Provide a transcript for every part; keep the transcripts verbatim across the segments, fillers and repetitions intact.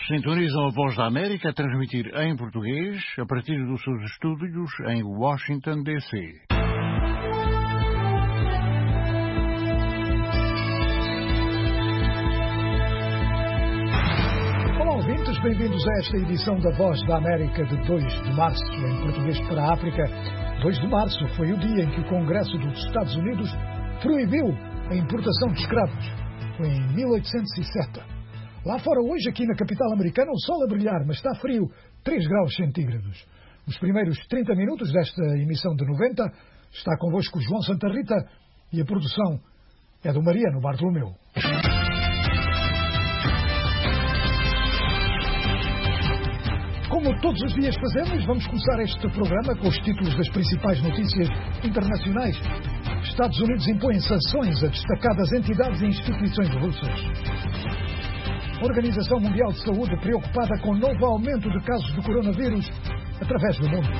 Sintonizam a Voz da América a transmitir em português a partir dos seus estúdios em Washington, D C. Olá, ouvintes, bem-vindos a esta edição da Voz da América de dois de março, em português para a África. dois de março foi o dia em que o Congresso dos Estados Unidos proibiu a importação de escravos. Foi em mil oitocentos e sete. Lá fora hoje, aqui na capital americana, o sol a brilhar, mas está frio, três graus centígrados. Os primeiros trinta minutos desta emissão de noventa está convosco João Santa Rita e a produção é do Mariano Bartolomeu. Como todos os dias fazemos, vamos começar este programa com os títulos das principais notícias internacionais. Estados Unidos impõem sanções a destacadas entidades e instituições russas. Organização Mundial de Saúde preocupada com novo aumento de casos de coronavírus através do mundo.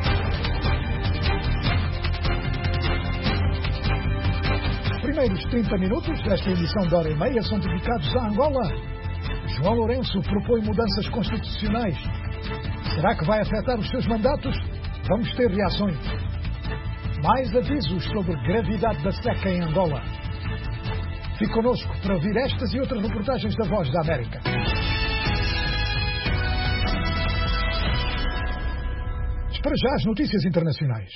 Os primeiros trinta minutos desta edição de hora e meia são dedicados a Angola. João Lourenço propõe mudanças constitucionais. Será que vai afetar os seus mandatos? Vamos ter reações. Mais avisos sobre gravidade da seca em Angola. Fique connosco para ouvir estas e outras reportagens da Voz da América. Para já as notícias internacionais.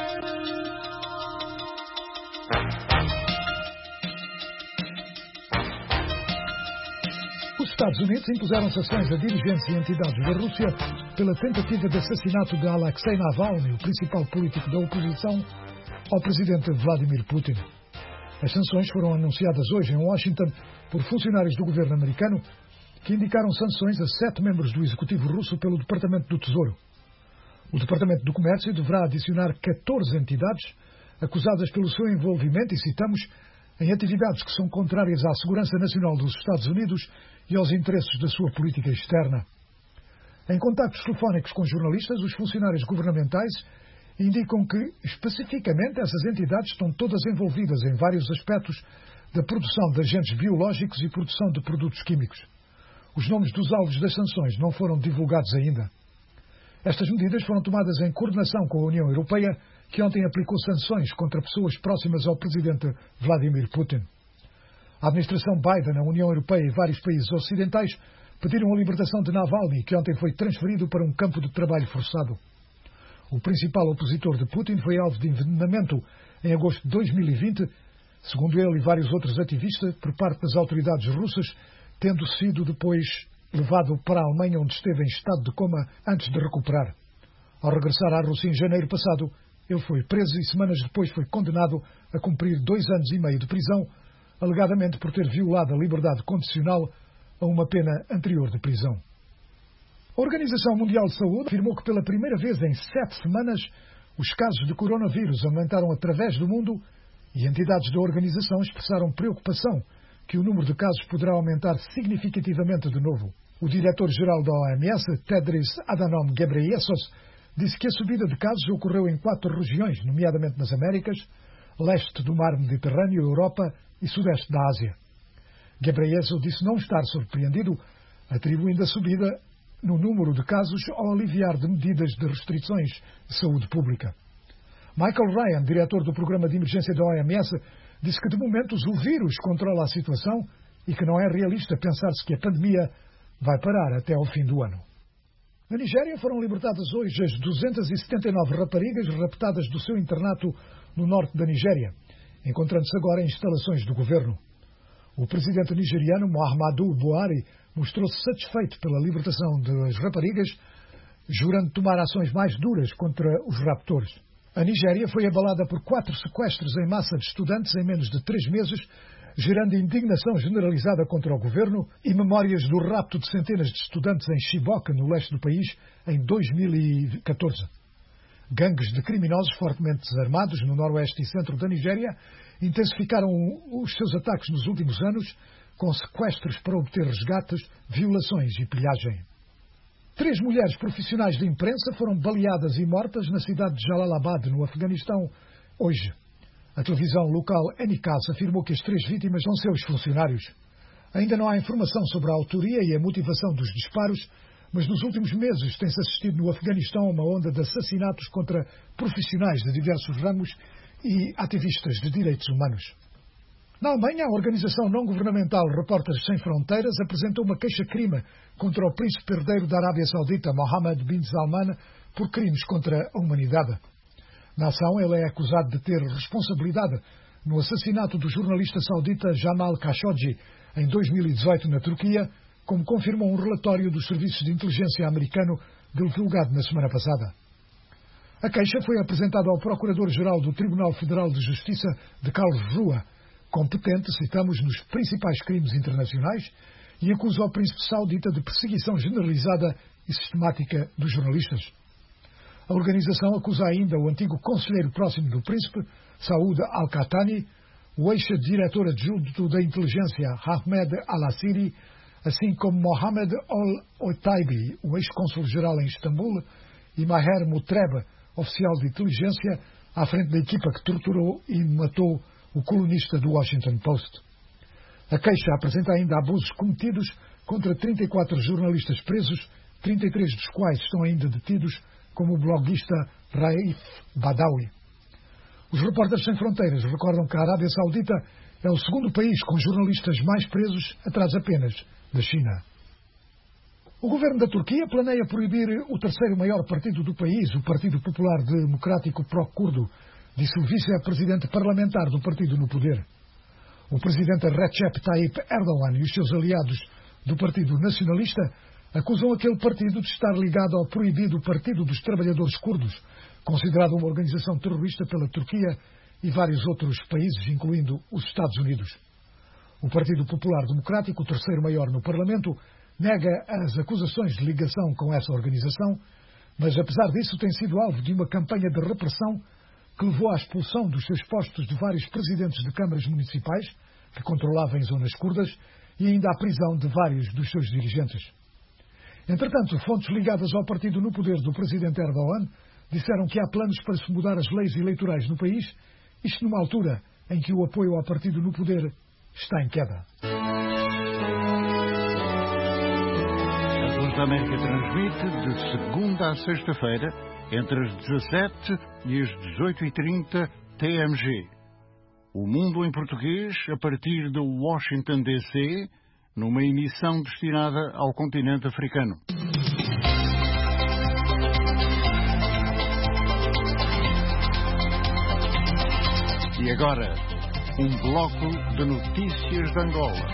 Os Estados Unidos impuseram sanções a dirigentes e entidades da Rússia pela tentativa de assassinato de Alexei Navalny, o principal político da oposição, ao presidente Vladimir Putin. As sanções foram anunciadas hoje em Washington por funcionários do governo americano que indicaram sanções a sete membros do executivo russo pelo Departamento do Tesouro. O Departamento do Comércio deverá adicionar catorze entidades acusadas pelo seu envolvimento, e citamos, em atividades que são contrárias à segurança nacional dos Estados Unidos e aos interesses da sua política externa. Em contactos telefónicos com jornalistas, os funcionários governamentais indicam que, especificamente, essas entidades estão todas envolvidas em vários aspectos da produção de agentes biológicos e produção de produtos químicos. Os nomes dos alvos das sanções não foram divulgados ainda. Estas medidas foram tomadas em coordenação com a União Europeia, que ontem aplicou sanções contra pessoas próximas ao presidente Vladimir Putin. A administração Biden, a União Europeia e vários países ocidentais pediram a libertação de Navalny, que ontem foi transferido para um campo de trabalho forçado. O principal opositor de Putin foi alvo de envenenamento em agosto de dois mil e vinte, segundo ele e vários outros ativistas, por parte das autoridades russas, tendo sido depois levado para a Alemanha, onde esteve em estado de coma antes de recuperar. Ao regressar à Rússia em janeiro passado, ele foi preso e semanas depois foi condenado a cumprir dois anos e meio de prisão, alegadamente por ter violado a liberdade condicional a uma pena anterior de prisão. A Organização Mundial de Saúde afirmou que pela primeira vez em sete semanas os casos de coronavírus aumentaram através do mundo e entidades da organização expressaram preocupação que o número de casos poderá aumentar significativamente de novo. O diretor-geral da O M S, Tedros Adhanom Ghebreyesus, disse que a subida de casos ocorreu em quatro regiões, nomeadamente nas Américas, leste do mar Mediterrâneo, Europa e sudeste da Ásia. Ghebreyesus disse não estar surpreendido, atribuindo a subida no número de casos ao aliviar de medidas de restrições de saúde pública. Michael Ryan, diretor do Programa de Emergência da O M S, disse que de momento o vírus controla a situação e que não é realista pensar-se que a pandemia vai parar até ao fim do ano. Na Nigéria foram libertadas hoje as duzentas e setenta e nove raparigas raptadas do seu internato no norte da Nigéria, encontrando-se agora em instalações do governo. O presidente nigeriano Muhammadu Buhari mostrou-se satisfeito pela libertação das raparigas, jurando tomar ações mais duras contra os raptores. A Nigéria foi abalada por quatro sequestros em massa de estudantes em menos de três meses, gerando indignação generalizada contra o governo e memórias do rapto de centenas de estudantes em Chibok, no leste do país, em dois mil e catorze. Gangues de criminosos fortemente desarmados no noroeste e centro da Nigéria intensificaram os seus ataques nos últimos anos, com sequestros para obter resgates, violações e pilhagem. Três mulheres profissionais de imprensa foram baleadas e mortas na cidade de Jalalabad, no Afeganistão, hoje. A televisão local N K afirmou que as três vítimas são seus funcionários. Ainda não há informação sobre a autoria e a motivação dos disparos, mas nos últimos meses tem-se assistido no Afeganistão a uma onda de assassinatos contra profissionais de diversos ramos e ativistas de direitos humanos. Na Alemanha, a organização não-governamental Repórteres Sem Fronteiras apresentou uma queixa-crime contra o príncipe herdeiro da Arábia Saudita, Mohammed bin Salman, por crimes contra a humanidade. Na ação, ele é acusado de ter responsabilidade no assassinato do jornalista saudita Jamal Khashoggi em dois mil e dezoito na Turquia, como confirmou um relatório dos serviços de inteligência americano divulgado na semana passada. A queixa foi apresentada ao Procurador-Geral do Tribunal Federal de Justiça de Karlsruhe, competente, citamos, nos principais crimes internacionais, e acusa o príncipe saudita de perseguição generalizada e sistemática dos jornalistas. A organização acusa ainda o antigo conselheiro próximo do príncipe, Saud Al-Qahtani, o ex-diretor adjunto da inteligência Ahmed Al-Assiri, assim como Mohamed Al-Otaibi, o ex-cônsul-geral em Istambul, e Maher Mutreb, oficial de inteligência, à frente da equipa que torturou e matou o colunista do Washington Post. A queixa apresenta ainda abusos cometidos contra trinta e quatro jornalistas presos, trinta e três dos quais estão ainda detidos, como o bloguista Raif Badawi. Os Repórteres Sem Fronteiras recordam que a Arábia Saudita é o segundo país com jornalistas mais presos, atrás apenas da China. O governo da Turquia planeia proibir o terceiro maior partido do país, o Partido Popular Democrático Pró-Curdo, disse o vice-presidente parlamentar do partido no poder. O presidente Recep Tayyip Erdogan e os seus aliados do Partido Nacionalista acusam aquele partido de estar ligado ao proibido Partido dos Trabalhadores Curdos, considerado uma organização terrorista pela Turquia e vários outros países, incluindo os Estados Unidos. O Partido Popular Democrático, o terceiro maior no Parlamento, nega as acusações de ligação com essa organização, mas apesar disso tem sido alvo de uma campanha de repressão que levou à expulsão dos seus postos de vários presidentes de câmaras municipais, que controlavam em zonas curdas, e ainda à prisão de vários dos seus dirigentes. Entretanto, fontes ligadas ao partido no poder do presidente Erdogan disseram que há planos para se mudar as leis eleitorais no país, isto numa altura em que o apoio ao partido no poder está em queda. A Voz da América transmite de segunda a sexta-feira, entre as dezassete e as dezoito e trinta T M G. O Mundo em Português, a partir de Washington, D C, numa emissão destinada ao continente africano. E agora, um bloco de notícias de Angola.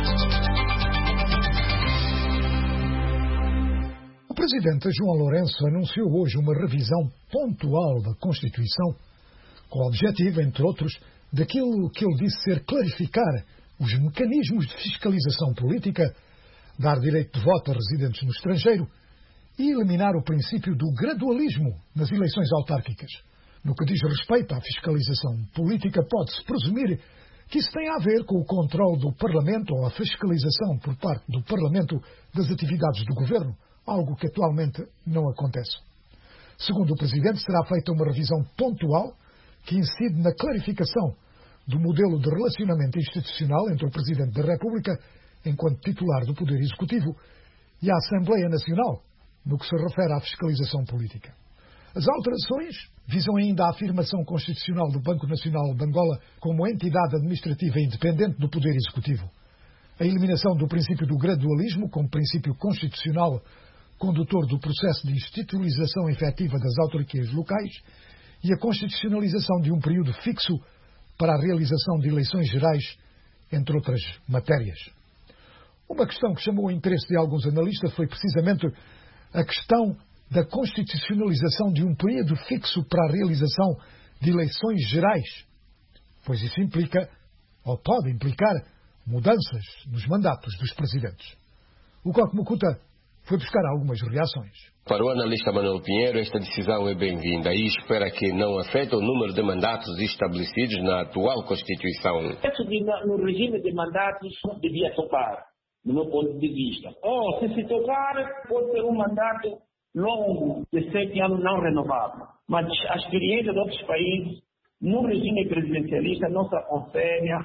O presidente João Lourenço anunciou hoje uma revisão pontual da Constituição, com o objetivo, entre outros, daquilo que ele disse ser clarificar os mecanismos de fiscalização política, dar direito de voto a residentes no estrangeiro e eliminar o princípio do gradualismo nas eleições autárquicas. No que diz respeito à fiscalização política, pode-se presumir que isso tem a ver com o controle do Parlamento ou a fiscalização por parte do Parlamento das atividades do Governo, algo que atualmente não acontece. Segundo o Presidente, será feita uma revisão pontual que incide na clarificação do modelo de relacionamento institucional entre o Presidente da República, enquanto titular do Poder Executivo, e a Assembleia Nacional, no que se refere à fiscalização política. As alterações visam ainda a afirmação constitucional do Banco Nacional de Angola como entidade administrativa independente do Poder Executivo, a eliminação do princípio do gradualismo como princípio constitucional condutor do processo de institucionalização efetiva das autarquias locais e a constitucionalização de um período fixo para a realização de eleições gerais, entre outras matérias. Uma questão que chamou o interesse de alguns analistas foi precisamente a questão da constitucionalização de um período fixo para a realização de eleições gerais, pois isso implica, ou pode implicar, mudanças nos mandatos dos presidentes. O Coque Mucuta foi buscar algumas reações. Para o analista Manuel Pinheiro, esta decisão é bem-vinda e espera que não afete o número de mandatos estabelecidos na atual Constituição. Isso de, no regime de mandatos devia tocar, do meu ponto de vista. Ou, se se tocar, pode ter um mandato longo, de sete anos não renovável. Mas a experiência de outros países, no regime presidencialista, não se aconselha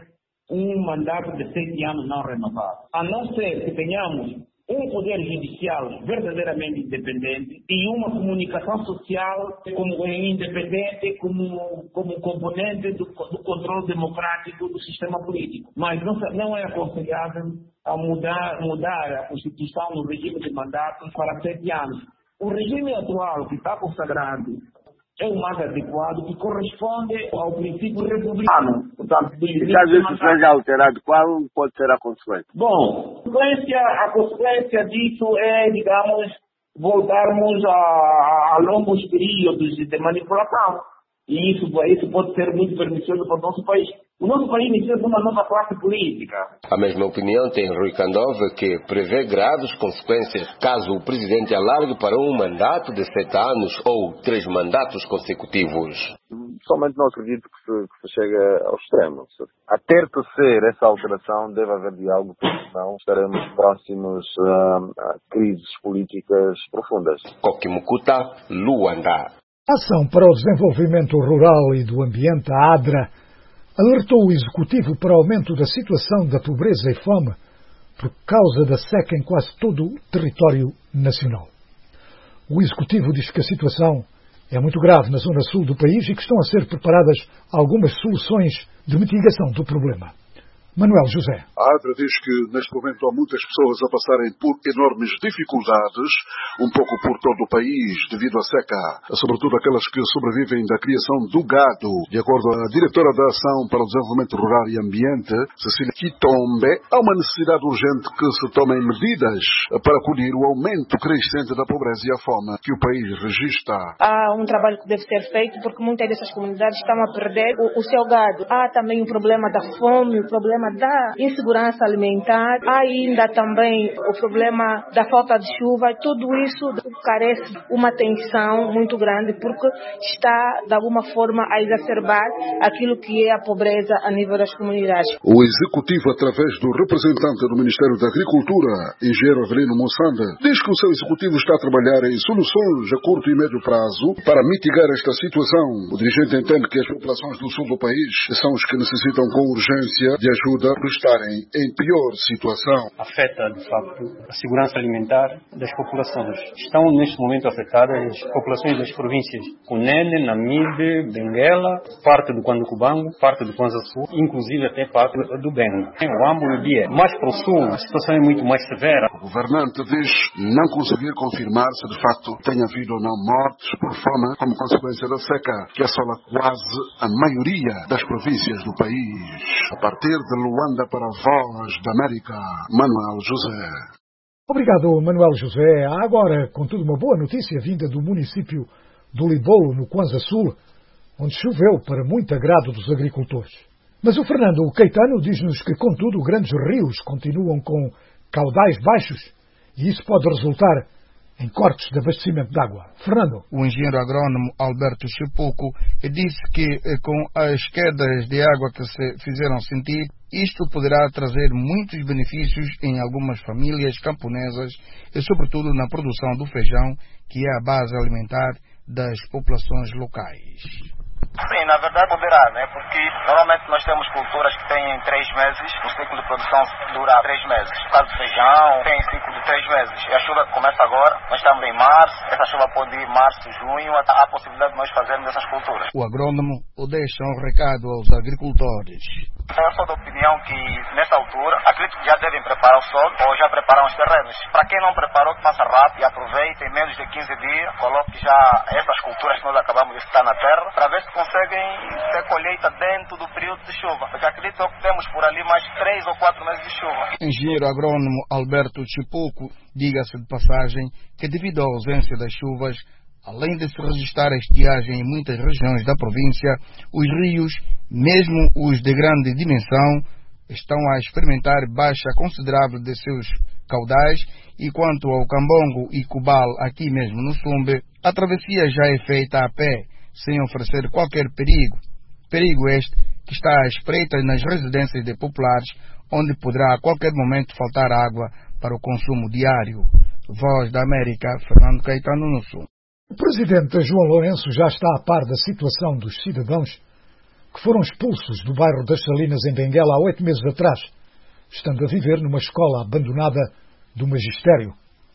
um mandato de sete anos não renovado. A não ser que tenhamos um poder judicial verdadeiramente independente e uma comunicação social como independente como, como componente do, do controle democrático do sistema político. Mas não, não é aconselhável a mudar, mudar a Constituição no regime de mandatos para sete anos. O regime atual que está consagrado é o mais adequado, que corresponde ao princípio republicano. Portanto, e caso isso seja alterado, qual pode ser a consequência? Bom, a consequência disso é, digamos, voltarmos a, a longos períodos de manipulação. E isso, isso pode ser muito pernicioso para o nosso país. O nosso país precisa de uma nova classe política. A mesma opinião tem Rui Candova, que prevê graves consequências caso o presidente alargue para um mandato de sete anos ou três mandatos consecutivos. Somente não acredito que se, que se chegue ao extremo. A ter que ser essa alteração, deve haver diálogo, porque senão estaremos próximos a, a crises políticas profundas. Kokimukuta, Luanda. A Ação para o Desenvolvimento Rural e do Ambiente, a ADRA, alertou o Executivo para o aumento da situação da pobreza e fome por causa da seca em quase todo o território nacional. O Executivo diz que a situação é muito grave na zona sul do país e que estão a ser preparadas algumas soluções de mitigação do problema. Manuel José. A ADRA diz que neste momento há muitas pessoas a passarem por enormes dificuldades, um pouco por todo o país, devido à seca, sobretudo aquelas que sobrevivem da criação do gado. De acordo com a diretora da Ação para o Desenvolvimento Rural e Ambiente, Cecília Kitombe, há uma necessidade urgente que se tomem medidas para acolher o aumento crescente da pobreza e a fome que o país registra. Há um trabalho que deve ser feito porque muitas dessas comunidades estão a perder o, o seu gado. Há também o problema da fome, o problema da insegurança alimentar, há ainda também o problema da falta de chuva. Tudo isso carece uma atenção muito grande porque está de alguma forma a exacerbar aquilo que é a pobreza a nível das comunidades. O Executivo, através do representante do Ministério da Agricultura, engenheiro Avelino Moçanda, diz que o seu Executivo está a trabalhar em soluções a curto e médio prazo para mitigar esta situação. O dirigente entende que as populações do sul do país são os que necessitam com urgência de ajuda por estarem em pior situação. Afeta, de facto, a segurança alimentar das populações. Estão, neste momento, afetadas as populações das províncias Cunene, Namibe, Benguela, parte do Quanducubango, parte do Kwanza Sul, inclusive até parte do Bengo. O Ambo e o Bié. Mais para o sul, a situação é muito mais severa. O governante diz não conseguir confirmar se, de facto, tem havido ou não mortes por fome como consequência da seca, que assola quase a maioria das províncias do país. A partir de Luanda para a Voz da América, Manuel José. Obrigado, Manuel José. Há agora, contudo, uma boa notícia vinda do município do Libolo, no Kwanza Sul, onde choveu para muito agrado dos agricultores. Mas o Fernando Caetano diz-nos que, contudo, grandes rios continuam com caudais baixos e isso pode resultar em cortes de abastecimento de água. Fernando. O engenheiro agrónomo Alberto Chipuco disse que com as quedas de água que se fizeram sentir, isto poderá trazer muitos benefícios em algumas famílias camponesas e sobretudo na produção do feijão, que é a base alimentar das populações locais. Sim, na verdade poderá, né? Porque normalmente nós temos culturas que têm três meses, o ciclo de produção dura três meses. No caso do feijão, tem ciclo de três meses. E a chuva começa agora, nós estamos em março, essa chuva pode ir março, junho, há a possibilidade de nós fazermos essas culturas. O agrônomo deixa um recado aos agricultores. Eu sou da opinião que, nessa altura, acredito que já devem preparar o solo ou já prepararam os terrenos. Para quem não preparou, que faça rápido e aproveite em menos de quinze dias, coloque já essas culturas que nós acabamos de citar na terra, para ver se conseguem ter colheita dentro do período de chuva. Porque acredito que temos por ali mais três ou quatro meses de chuva. Engenheiro agrônomo Alberto Chipuco, diga-se de passagem, que devido à ausência das chuvas, além de se registrar a estiagem em muitas regiões da província, os rios, mesmo os de grande dimensão, estão a experimentar baixa considerável de seus caudais, e quanto ao Cambongo e Cubal, aqui mesmo no Sumbe, a travessia já é feita a pé, sem oferecer qualquer perigo. Perigo este que está à espreita nas residências de populares, onde poderá a qualquer momento faltar água para o consumo diário. Voz da América, Fernando Caetano, no Sul. O presidente João Lourenço já está a par da situação dos cidadãos que foram expulsos do bairro das Salinas, em Benguela, há oito meses atrás, estando a viver numa escola abandonada do magistério.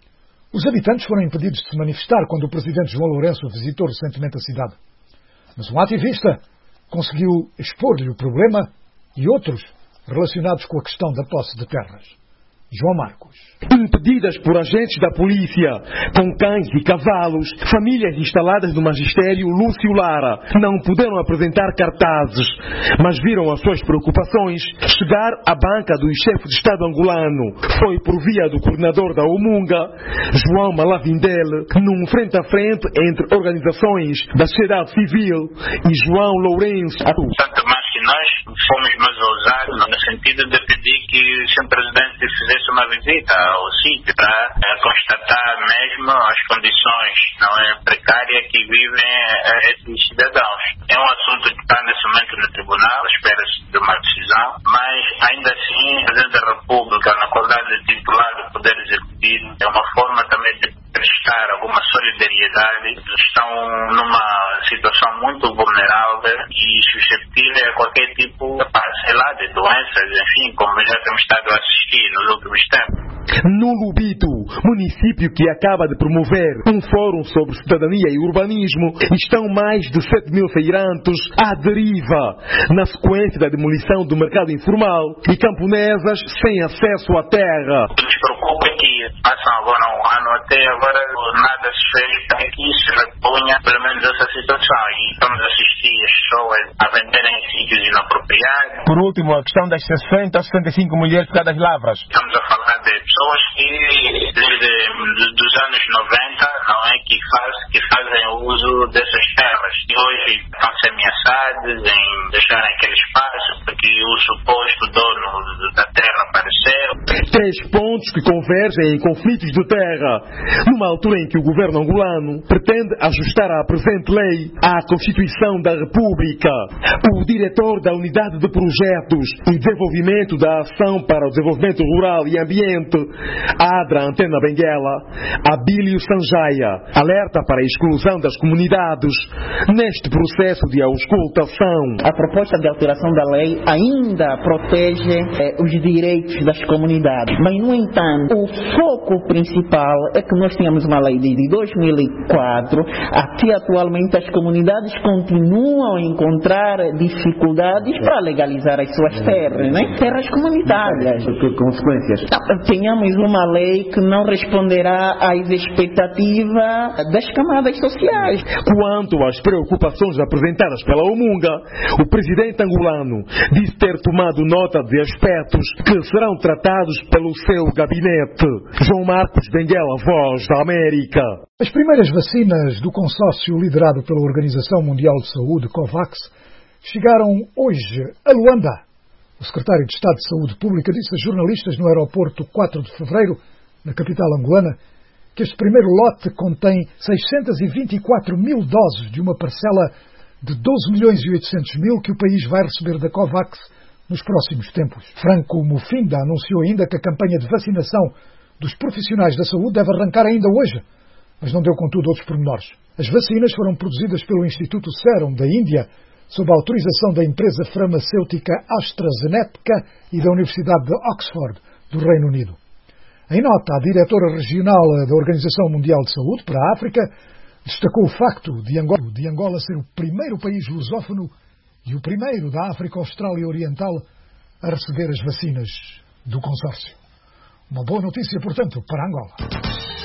Os habitantes foram impedidos de se manifestar quando o presidente João Lourenço visitou recentemente a cidade. Mas um ativista conseguiu expor-lhe o problema e outros relacionados com a questão da posse de terras. João Marcos. Impedidas por agentes da polícia, com cães e cavalos, famílias instaladas no magistério Lúcio Lara não puderam apresentar cartazes, mas viram as suas preocupações chegar à banca do chefe de Estado angolano. Foi por via do coordenador da Omunga, João Malavindele, num frente a frente entre organizações da sociedade civil e João Lourenço. Tanto mais que nós fomos mais ousados no sentido de pedir que o senhor Presidente fizesse uma visita ao sítio para é, constatar mesmo as condições não é, precárias que vivem é, esses cidadãos. É um assunto que está nesse momento no tribunal, espera-se de uma decisão, mas ainda assim o Presidente da República, na qualidade de titular do Poder Executivo, é uma forma também de prestar alguma solidariedade. Estão numa situação muito vulnerável e suscetível a qualquer tipo de, sei lá, de doenças, enfim, como já temos estado a assistir nos últimos tempos. No Lubito, município que acaba de promover um fórum sobre cidadania e urbanismo, estão mais de sete mil feirantes à deriva, na sequência da demolição do mercado informal e camponesas sem acesso à terra. O que nos preocupa é que passam agora um ano, até agora nada se fez para que isso reponha pelo menos essa situação, e estamos a assistir as pessoas a venderem em sítios inapropriados. Por último, a questão das sessenta a sessenta e cinco mulheres pegadas lavras. Estamos a falar de pessoas que desde os anos noventa não é, que, faz, que fazem uso dessas terras e hoje estão-se ameaçados em deixar aquele espaço porque o suposto dono da terra apareceu. Três pontos que convergem em conflitos de terra, numa altura em que o governo angolano pretende ajustar a presente lei à Constituição da República. O diretor da Unidade de Projetos e Desenvolvimento da Ação para o Desenvolvimento Rural e Ambiente, ADRA Antena Benguela, Abílio Sanjaya, alerta para a exclusão das comunidades neste processo de auscultação. A proposta de alteração da lei ainda protege eh, os direitos das comunidades, mas, no entanto, o foco principal é que nós tínhamos uma lei de dois mil e quatro, aqui atualmente as comunidades continuam a encontrar dificuldades para legalizar as suas terras, né? Terras comunitárias. Que consequências? Tenhamos uma lei que não responderá às expectativas das camadas sociais. Quanto às preocupações apresentadas pela Omunga, o presidente angolano disse ter tomado nota de aspectos que serão tratados pelo seu gabinete. João Marcos, Benguela, Voz da América. As primeiras vacinas do consórcio liderado pela Organização Mundial de Saúde, COVAX, chegaram hoje a Luanda. O secretário de Estado de Saúde Pública disse a jornalistas no aeroporto quatro de fevereiro, na capital angolana, que este primeiro lote contém seiscentos e vinte e quatro mil doses de uma parcela de doze milhões e oitocentos mil que o país vai receber da COVAX nos próximos tempos. Franco Mufinda anunciou ainda que a campanha de vacinação dos profissionais da saúde deve arrancar ainda hoje, mas não deu contudo outros pormenores. As vacinas foram produzidas pelo Instituto Serum da Índia, sob a autorização da empresa farmacêutica AstraZeneca e da Universidade de Oxford, do Reino Unido. Em nota, a diretora regional da Organização Mundial de Saúde para a África destacou o facto de Angola, de Angola ser o primeiro país lusófono e o primeiro da África Austral e Oriental a receber as vacinas do consórcio. Uma boa notícia, portanto, para Angola.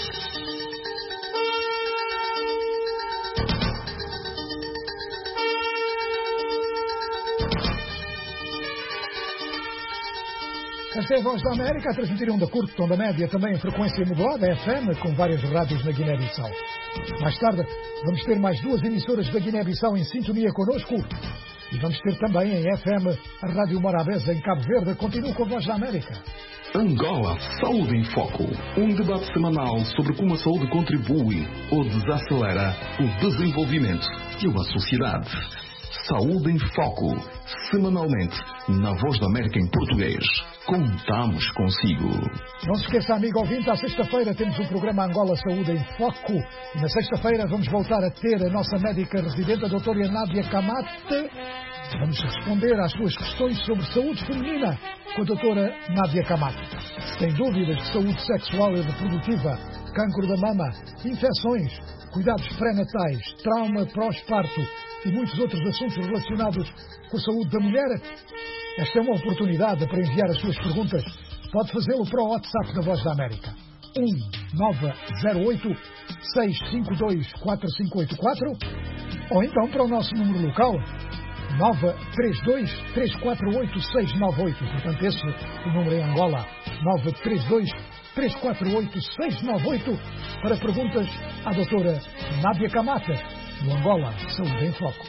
Esta é a Voz da América, a transmitir onda curto, tom da média, também em frequência modulada, F M, com várias rádios na Guiné-Bissau. Mais tarde, vamos ter mais duas emissoras da Guiné-Bissau em sintonia connosco. E vamos ter também em F M a Rádio Morabeza, em Cabo Verde. Continua com a Voz da América. Angola Saúde em Foco. Um debate semanal sobre como a saúde contribui ou desacelera o desenvolvimento de uma sociedade. Saúde em Foco, semanalmente, na Voz da América em português. Contamos consigo. Não se esqueça, amigo ouvinte, à sexta-feira temos o programa Angola Saúde em Foco. E na sexta-feira vamos voltar a ter a nossa médica residente, a doutora Nádia Camate. Vamos responder às suas questões sobre saúde feminina com a doutora Nádia Camate. Se tem dúvidas de saúde sexual e reprodutiva, cancro da mama, infecções, cuidados pré-natais, trauma pós-parto e muitos outros assuntos relacionados com a saúde da mulher, esta é uma oportunidade para enviar as suas perguntas. Pode fazê-lo para o WhatsApp da Voz da América. um nove zero oito, seis cinco dois, quatro cinco oito quatro ou então para o nosso número local nove três dois, três quatro oito, seis nove oito. Portanto, esse é o número em Angola. nove três dois, três quatro oito, seis nove oito para perguntas à doutora Nádia Camate, do Angola Saúde em Foco.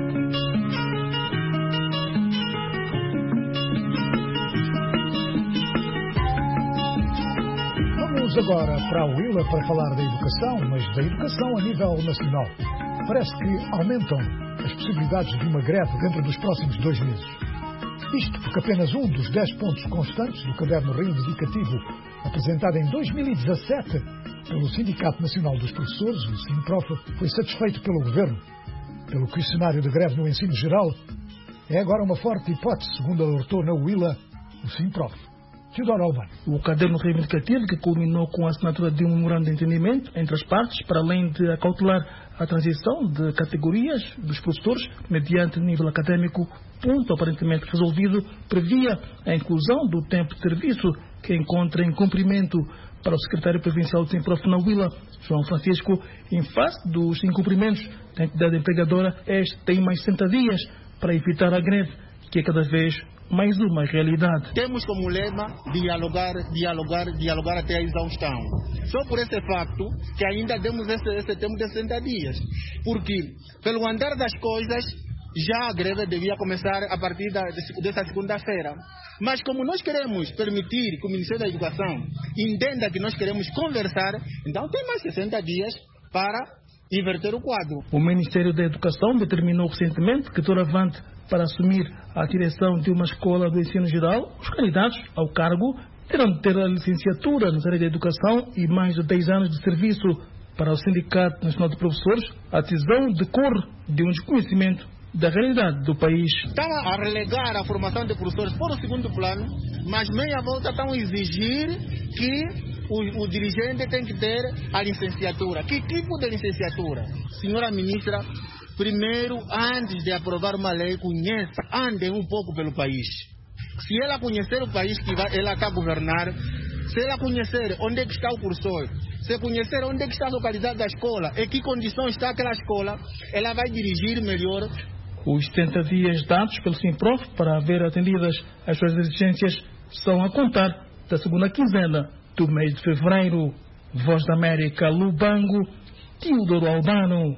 Vamos agora para a Huila para falar da educação, mas da educação a nível nacional. Parece que aumentam as possibilidades de uma greve dentro dos próximos dois meses. Isto porque apenas um dos dez pontos constantes do caderno reivindicativo apresentado em dois mil e dezassete pelo Sindicato Nacional dos Professores, o SINPROF, foi satisfeito pelo Governo. Pelo que o cenário de greve no ensino geral é agora uma forte hipótese, segundo alertou na Huila o SINPROF. Teodoro Albano. O caderno reivindicativo, que culminou com a assinatura de um memorando de entendimento entre as partes, para além de acautelar a transição de categorias dos professores mediante nível académico, ponto aparentemente resolvido, previa a inclusão do tempo de serviço, que encontra em cumprimento para o secretário provincial do SINPROF na Huila, João Francisco. Em face dos incumprimentos da entidade empregadora, este tem mais sessenta dias para evitar a greve, que é cada vez mais uma realidade. Temos como lema dialogar, dialogar, dialogar até a exaustão. Só por esse facto que ainda demos esse, esse tempo de sessenta dias. Porque, pelo andar das coisas, já a greve devia começar a partir da, dessa segunda-feira. Mas como nós queremos permitir que o Ministério da Educação entenda que nós queremos conversar, então tem mais sessenta dias para inverter o quadro. O Ministério da Educação determinou recentemente que doravante, para assumir a direção de uma escola do ensino geral, os candidatos ao cargo terão de ter a licenciatura na área da educação e mais de dez anos de serviço. Para o Sindicato Nacional de Professores, a decisão decorre de um desconhecimento da realidade do país. Estão a relegar a formação de professores por o segundo plano, mas meia volta estão a exigir que o, o dirigente tem que ter a licenciatura. Que tipo de licenciatura? Senhora Ministra, primeiro, antes de aprovar uma lei, conheça, ande um pouco pelo país. Se ela conhecer o país que vai, ela está a governar, se ela conhecer onde é que está o professor, se conhecer onde é que está localizada a escola, em que condições está aquela escola, ela vai dirigir melhor. Os setenta dias dados pelo SINPROF para haver atendidas as suas exigências são a contar da segunda quinzena do mês de fevereiro. Voz da América, Lubango, Teodoro Albano.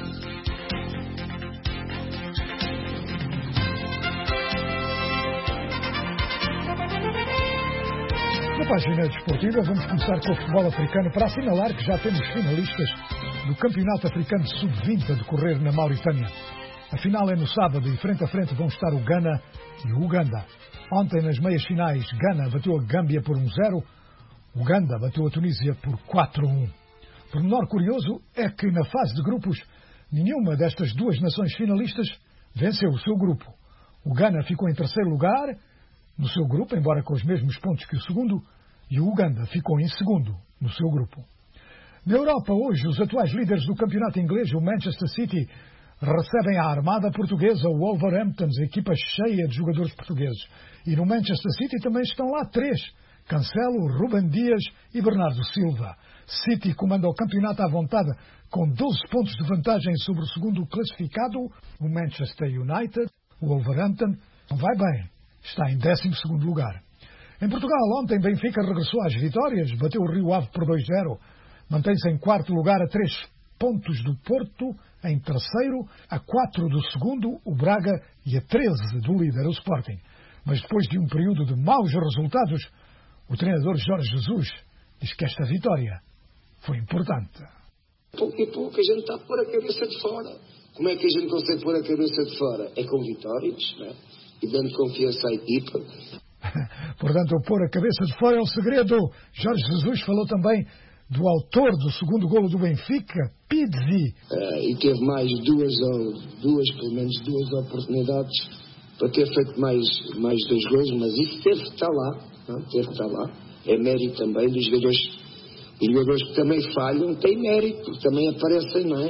Na página desportiva vamos começar com o futebol africano para assinalar que já temos finalistas do Campeonato Africano sub vinte a decorrer na Mauritânia. A final é no sábado e frente a frente vão estar o Ghana e o Uganda. Ontem nas meias finais, Ghana bateu a Gâmbia por um zero, Uganda bateu a Tunísia por quatro a um. Por menor curioso é que na fase de grupos, nenhuma destas duas nações finalistas venceu o seu grupo. O Ghana ficou em terceiro lugar no seu grupo, embora com os mesmos pontos que o segundo, e o Uganda ficou em segundo no seu grupo. Na Europa, hoje, os atuais líderes do campeonato inglês, o Manchester City, recebem a armada portuguesa, o Wolverhampton, equipa cheia de jogadores portugueses. E no Manchester City também estão lá três: Cancelo, Ruben Dias e Bernardo Silva. City comanda o campeonato à vontade com doze pontos de vantagem sobre o segundo classificado, o Manchester United. O Wolverhampton não vai bem, está em décimo segundo lugar. Em Portugal, ontem, Benfica regressou às vitórias, bateu o Rio Ave por dois a zero, mantém-se em quarto lugar a três pontos do Porto, em terceiro, a quatro do segundo, o Braga, e a treze do líder, o Sporting. Mas depois de um período de maus resultados, o treinador Jorge Jesus diz que esta vitória foi importante. Pouco e pouco a gente está a pôr a cabeça de fora Como é que a gente consegue pôr a cabeça de fora? É com vitórias, não é? E dando confiança à equipa. Portanto, pôr a cabeça de fora é o segredo. Jorge Jesus falou também do autor do segundo golo do Benfica, Pizzi. Uh, e teve mais duas, ou, duas, pelo menos duas oportunidades para ter feito mais, mais dois golos, mas isso teve que estar lá. Não? Teve que estar lá. É mérito também dos jogadores. Os jogadores que também falham têm mérito, porque também aparecem, não é?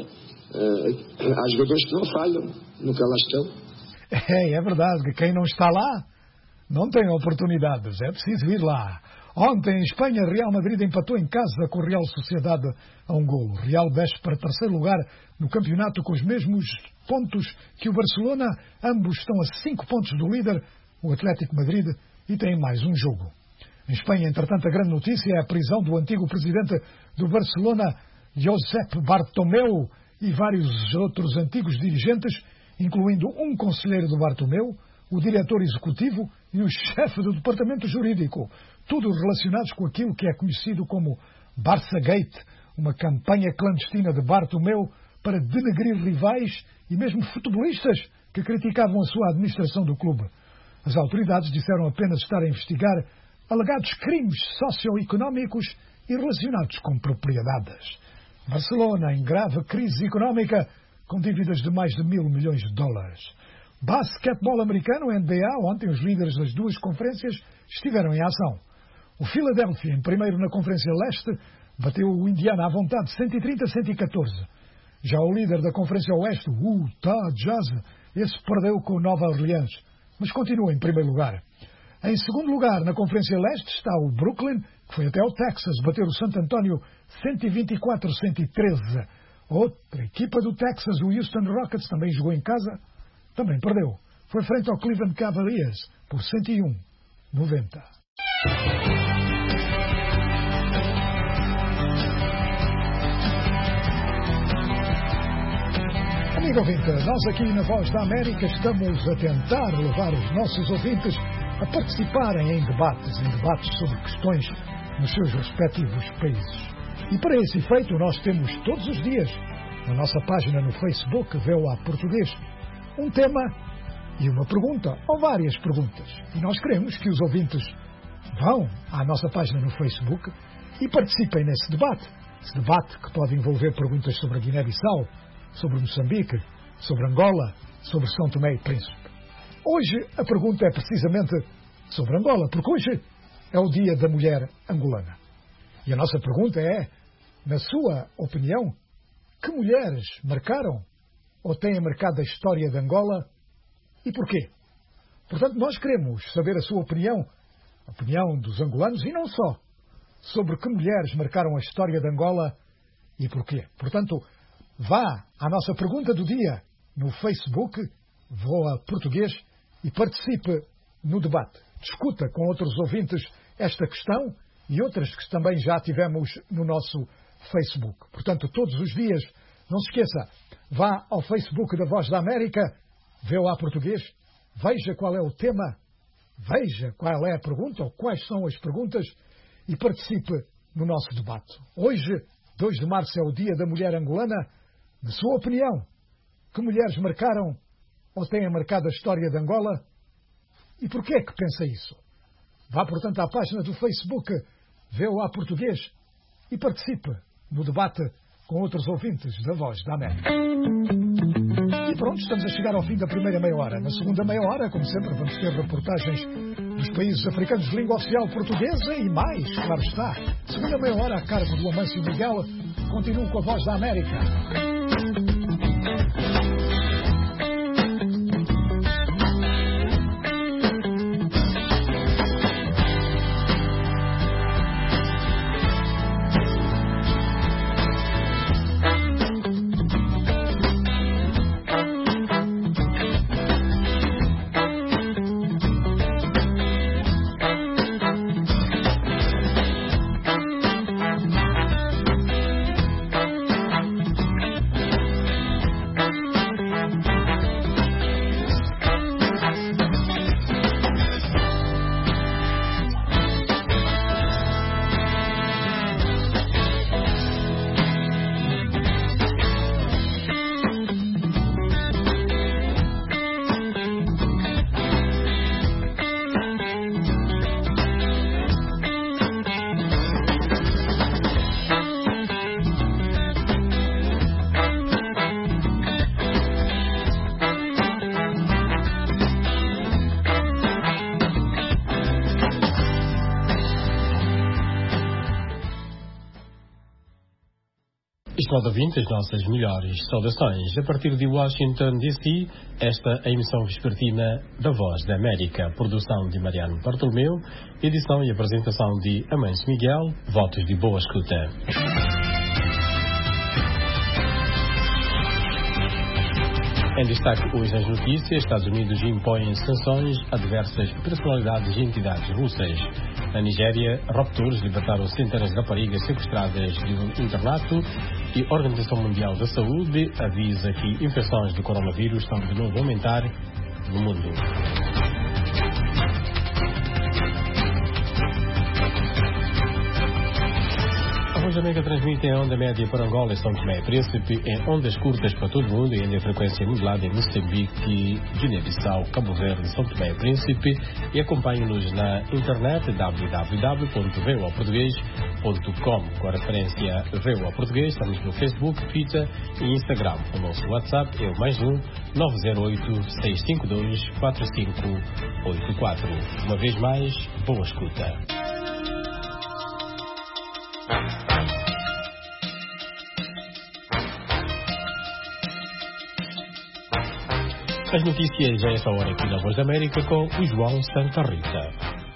Uh, há jogadores que não falham, nunca lá estão. É, é verdade que quem não está lá não tem oportunidades, é preciso ir lá. Ontem, em Espanha, Real Madrid empatou em casa com o Real Sociedade a um golo. Real desce para terceiro lugar no campeonato com os mesmos pontos que o Barcelona. Ambos estão a cinco pontos do líder, o Atlético Madrid, e têm mais um jogo. Em Espanha, entretanto, a grande notícia é a prisão do antigo presidente do Barcelona, Josep Bartomeu, e vários outros antigos dirigentes, incluindo um conselheiro do Bartomeu, o diretor executivo e o chefe do departamento jurídico, tudo relacionados com aquilo que é conhecido como Barça Gate, uma campanha clandestina de Bartomeu para denegrir rivais e mesmo futebolistas que criticavam a sua administração do clube. As autoridades disseram apenas estar a investigar alegados crimes socioeconómicos e relacionados com propriedades. Barcelona em grave crise económica, com dívidas de mais de mil milhões de dólares. Basquetebol americano, N B A, ontem os líderes das duas conferências estiveram em ação. O Philadelphia, em primeiro na Conferência Leste, bateu o Indiana à vontade cento e trinta a cento e catorze. Já o líder da Conferência Oeste, o Utah Jazz, esse perdeu com o Nova Orleans, mas continua em primeiro lugar. Em segundo lugar, na Conferência Leste, está o Brooklyn, que foi até ao Texas bater o Santo António cento e vinte e quatro a cento e treze. Outra equipa do Texas, o Houston Rockets, também jogou em casa, também perdeu. Foi frente ao Cleveland Cavaliers por cento e um a noventa. Amigo ouvinte, nós aqui na Voz da América estamos a tentar levar os nossos ouvintes a participarem em debates, em debates sobre questões nos seus respectivos países. E para esse efeito nós temos todos os dias, na nossa página no Facebook, V O A Português, um tema e uma pergunta, ou várias perguntas. E nós queremos que os ouvintes vão à nossa página no Facebook e participem nesse debate. Esse debate que pode envolver perguntas sobre a Guiné-Bissau, sobre Moçambique, sobre Angola, sobre São Tomé e Príncipe. Hoje a pergunta é precisamente sobre Angola, porque hoje é o Dia da Mulher Angolana. E a nossa pergunta é, na sua opinião, que mulheres marcaram ou têm marcado a história de Angola e porquê? Portanto, nós queremos saber a sua opinião, a opinião dos angolanos e não só, sobre que mulheres marcaram a história de Angola e porquê. Portanto, vá à nossa pergunta do dia no Facebook, V O A Português, e participe no debate. Discuta com outros ouvintes esta questão e outras que também já tivemos no nosso Facebook. Portanto, todos os dias, não se esqueça, vá ao Facebook da Voz da América, V O A Português, veja qual é o tema, veja qual é a pergunta ou quais são as perguntas e participe no nosso debate. Hoje, dois de março, é o Dia da Mulher Angolana. Na sua opinião, que mulheres marcaram ou têm marcado a história de Angola? E porquê é que pensa isso? Vá, portanto, à página do Facebook V O A Português e participe no debate com outros ouvintes da Voz da América. E pronto, estamos a chegar ao fim da primeira meia hora. Na segunda meia hora, como sempre, vamos ter reportagens dos países africanos de língua oficial portuguesa e mais, claro está. Segunda meia hora, a cargo do Amâncio Miguel, continuo com a Voz da América. Estimado ouvinte, as nossas melhores saudações. A partir de Washington, D C, esta é a emissão vespertina da Voz da América. Produção de Mariano Bartolomeu, edição e apresentação de Amâncio Miguel. Votos de boa escuta. Em destaque hoje nas notícias, Estados Unidos impõem sanções a diversas personalidades e entidades russas. Na Nigéria, raptores libertaram centenas de raparigas sequestradas de um internato e a Organização Mundial da Saúde avisa que infecções do coronavírus estão de novo a aumentar no mundo. A Voz da América transmite em onda média para Angola e São Tomé e Príncipe, em ondas curtas para todo o mundo e em frequência modulada em Moçambique, Guiné-Bissau, Cabo Verde, São Tomé e Príncipe, e acompanhe-nos na internet w w w ponto v o a português ponto com. Com a referência V O A Português, estamos no Facebook, Twitter e Instagram. O nosso WhatsApp é o mais um nove zero oito, seis cinco dois, quatro cinco oito quatro. Uma vez mais, boa escuta. As notícias a esta hora aqui na Voz da América com o João Santa Rita.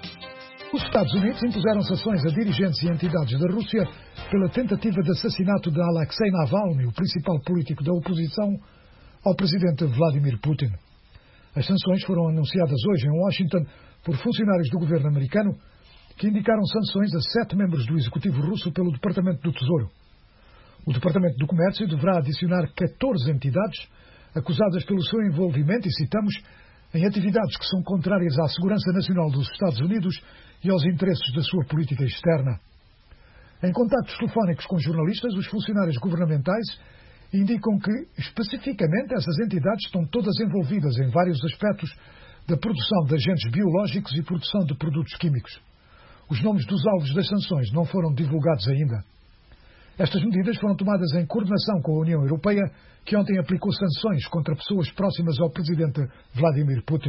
Os Estados Unidos impuseram sanções a dirigentes e entidades da Rússia pela tentativa de assassinato de Alexei Navalny, o principal político da oposição, ao presidente Vladimir Putin. As sanções foram anunciadas hoje em Washington por funcionários do governo americano que indicaram sanções a sete membros do executivo russo pelo Departamento do Tesouro. O Departamento do Comércio deverá adicionar catorze entidades acusadas pelo seu envolvimento, e citamos, em atividades que são contrárias à segurança nacional dos Estados Unidos e aos interesses da sua política externa. Em contactos telefónicos com jornalistas, os funcionários governamentais indicam que, especificamente, essas entidades estão todas envolvidas em vários aspectos da produção de agentes biológicos e produção de produtos químicos. Os nomes dos alvos das sanções não foram divulgados ainda. Estas medidas foram tomadas em coordenação com a União Europeia, que ontem aplicou sanções contra pessoas próximas ao presidente Vladimir Putin.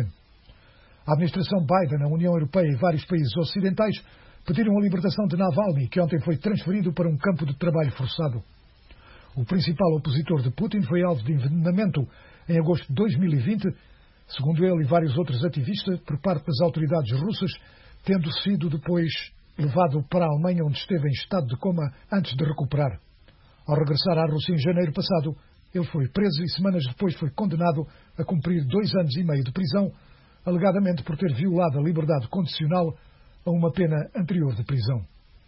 A administração Biden, a União Europeia e vários países ocidentais pediram a libertação de Navalny, que ontem foi transferido para um campo de trabalho forçado. O principal opositor de Putin foi alvo de envenenamento em agosto de dois mil e vinte, segundo ele e vários outros ativistas, por parte das autoridades russas, tendo sido depois levado para a Alemanha, onde esteve em estado de coma antes de recuperar. Ao regressar à Rússia em janeiro passado, ele foi preso e semanas depois foi condenado a cumprir dois anos e meio de prisão, alegadamente por ter violado a liberdade condicional a uma pena anterior de prisão.